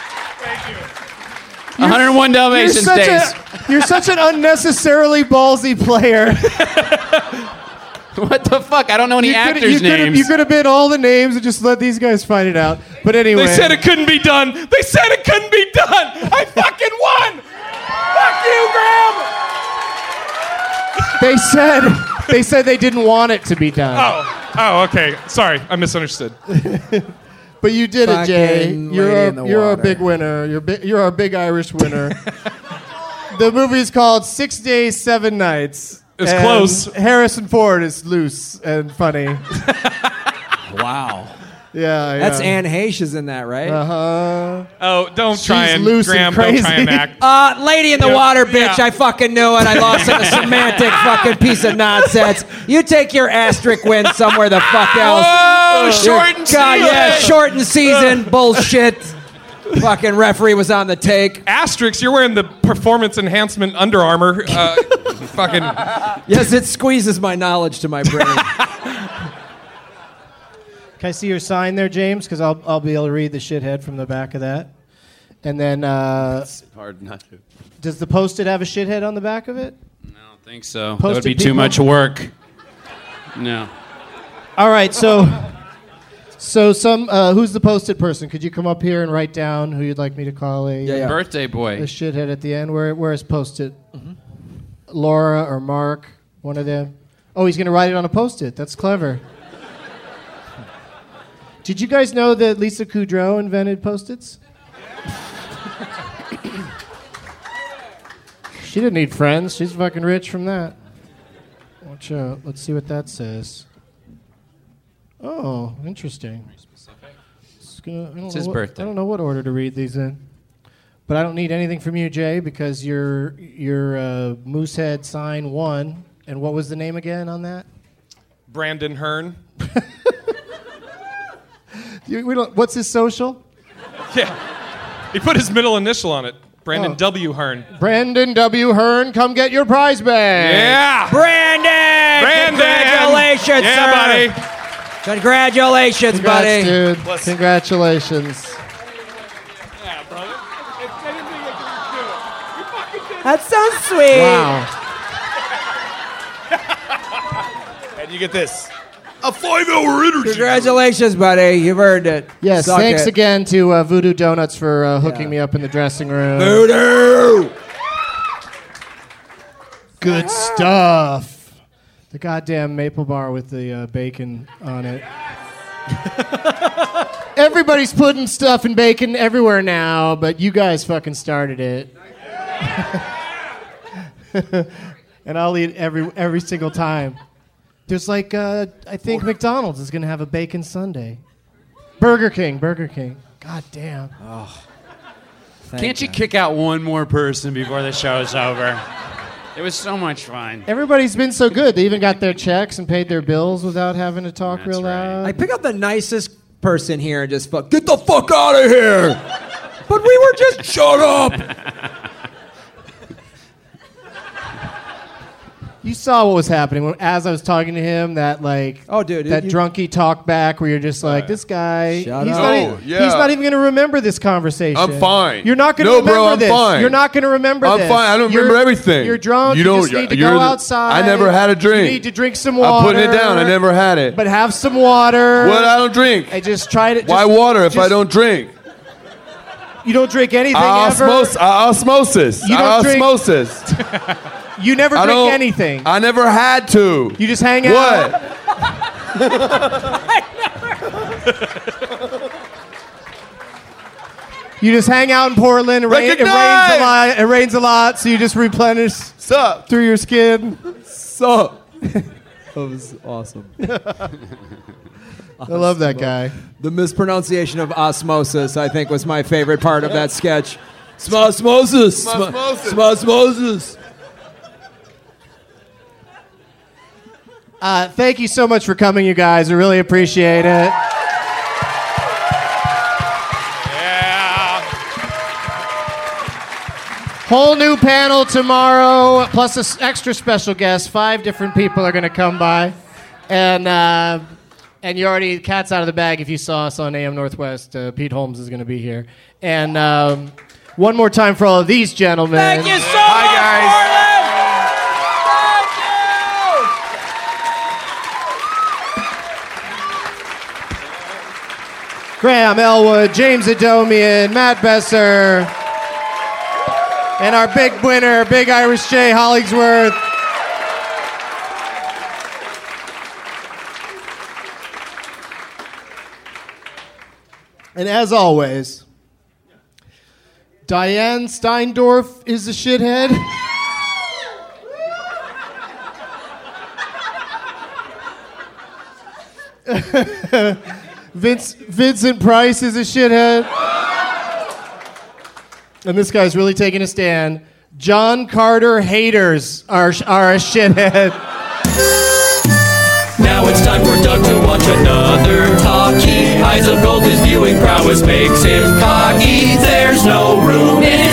Speaker 8: 101 Dalmatians days.
Speaker 6: You're such an unnecessarily ballsy player.
Speaker 8: What the fuck? I don't know any actors' names.
Speaker 6: You could have been all the names and just let these guys find it out. But anyway.
Speaker 7: They said it couldn't be done. They said it couldn't be done. I fucking won. Fuck you, Graham.
Speaker 6: They said they didn't want it to be done.
Speaker 7: Oh, okay. Sorry, I misunderstood.
Speaker 6: But you did it, Jay.
Speaker 9: Fucking
Speaker 6: You're
Speaker 9: Lady in the
Speaker 6: a
Speaker 9: Water.
Speaker 6: big winner. You're our big Irish winner. The movie's called 6 Days, 7 Nights.
Speaker 7: It's
Speaker 6: and
Speaker 7: close.
Speaker 6: Harrison Ford is loose and funny.
Speaker 9: Wow.
Speaker 6: Yeah.
Speaker 9: That's Anne Heche is in that, right?
Speaker 6: Uh-huh.
Speaker 7: Oh, don't try and
Speaker 6: loose
Speaker 7: Graham.
Speaker 6: and crazy.
Speaker 7: Don't try and act.
Speaker 9: Lady in the Water, bitch. I fucking knew it. I lost in a semantic fucking piece of nonsense. You take your asterisk win somewhere the fuck else.
Speaker 8: Oh, shortened
Speaker 9: God,
Speaker 8: season.
Speaker 9: yeah, shortened season. Bullshit. Fucking referee was on the take.
Speaker 7: Asterix, you're wearing the performance enhancement Under Armour. Fucking.
Speaker 9: Yes, it squeezes my knowledge to my brain.
Speaker 6: Can I see your sign there, James? Because I'll be able to read the shithead from the back of that. And then,
Speaker 10: It's hard not to.
Speaker 6: does the Post-it have a shithead on the back of it?
Speaker 8: I don't think so. That
Speaker 6: Posted
Speaker 8: would be too
Speaker 6: people?
Speaker 8: much work. No.
Speaker 6: All right, so some who's the Post-it person? Could you come up here and write down who you'd like me to call a
Speaker 8: Birthday boy.
Speaker 6: a shithead at the end? Where is Post-it? Laura or Mark? One of them. Oh, he's going to write it on a Post-it. That's clever. Did you guys know that Lisa Kudrow invented Post-its? She didn't need friends. She's fucking rich from that. Watch out. Let's see what that says. Oh, interesting.
Speaker 8: It's his birthday.
Speaker 6: I don't know what order to read these in. But I don't need anything from you, Jay, because your Moosehead sign won. And what was the name again on that?
Speaker 7: Brandon Hearn.
Speaker 6: What's his social?
Speaker 7: Yeah. He put his middle initial on it. Brandon W. Hearn.
Speaker 6: Brandon W. Hearn, come get your prize bag.
Speaker 7: Yeah.
Speaker 9: Brandon! Congratulations,
Speaker 7: yeah,
Speaker 9: sir.
Speaker 7: buddy.
Speaker 9: Congratulations,
Speaker 6: Congrats,
Speaker 9: buddy.
Speaker 6: dude. Congratulations.
Speaker 7: Yeah, brother. If anything I can do it. You fucking did it.
Speaker 9: That's so sweet.
Speaker 6: Wow.
Speaker 10: And you get this. A 5-hour interview.
Speaker 9: Congratulations, buddy. You've earned it.
Speaker 6: Yes,
Speaker 9: Suck
Speaker 6: thanks
Speaker 9: it.
Speaker 6: again to Voodoo Donuts for hooking me up in the dressing room.
Speaker 9: Voodoo!
Speaker 6: Good stuff. The goddamn maple bar with the bacon on it. Everybody's putting stuff in bacon everywhere now, but you guys fucking started it. And I'll eat every single time. There's like, I think McDonald's is going to have a bacon sundae. Burger King. God damn.
Speaker 8: Can't you kick out one more person before the show's over? It was so much fun.
Speaker 6: Everybody's been so good. They even got their checks and paid their bills without having to talk
Speaker 8: That's
Speaker 6: real
Speaker 8: right.
Speaker 6: loud.
Speaker 9: I pick up the nicest person here and just get the fuck out of here. But we were just shut up.
Speaker 6: You saw what was happening as I was talking to him. That drunky talk back where you're just like, this guy. He's
Speaker 9: Shut up.
Speaker 6: not, he's not even going to remember this conversation.
Speaker 10: I'm fine.
Speaker 6: You're not going to
Speaker 10: No,
Speaker 6: remember
Speaker 10: bro, I'm
Speaker 6: this.
Speaker 10: fine.
Speaker 6: You're not going to remember
Speaker 10: I'm
Speaker 6: this.
Speaker 10: fine. I don't
Speaker 6: You're-
Speaker 10: remember everything.
Speaker 6: You're drunk.
Speaker 10: You
Speaker 6: You
Speaker 10: don't-
Speaker 6: just need to
Speaker 10: you're
Speaker 6: go
Speaker 10: the-
Speaker 6: outside.
Speaker 10: I never had a drink.
Speaker 6: You need to drink some water.
Speaker 10: I'm putting it down. I never had it.
Speaker 6: But have some water.
Speaker 10: What? I don't drink.
Speaker 6: I just try to.
Speaker 10: Why water if I don't drink?
Speaker 6: You don't drink anything ever.
Speaker 10: Osmosis.
Speaker 6: You don't drink-
Speaker 10: Osmosis.
Speaker 6: You never
Speaker 10: I
Speaker 6: drink
Speaker 10: don't-
Speaker 6: anything.
Speaker 10: I never had to.
Speaker 6: You just hang out.
Speaker 10: What?
Speaker 6: You just hang out in Portland. It rains a lot. It rains a lot, so you just replenish
Speaker 10: Sup?
Speaker 6: through your skin.
Speaker 9: Sup? That was awesome.
Speaker 6: I love that guy.
Speaker 9: The mispronunciation of osmosis, I think, was my favorite part of that sketch. Smosmosis. Smosmosis.
Speaker 6: Thank you so much for coming, you guys. I really appreciate it. Whole new panel tomorrow, plus an extra special guest. 5 different people are going to come by. And you already, cat's out of the bag if you saw us on AM Northwest. Pete Holmes is going to be here. And one more time for all of these gentlemen.
Speaker 9: Thank you so much,
Speaker 10: Hi, guys.
Speaker 9: Portland!
Speaker 6: Graham Elwood, James Adomian, Matt Besser, and our big winner, Big Irish J. Hollingsworth. And as always, Diane Steindorf is a shithead. Vincent Price is a shithead. And this guy's really taking a stand. John Carter haters are a shithead.
Speaker 5: Now it's time for Doug to watch another talkie. Eyes of gold, his viewing prowess makes him cocky. There's no room in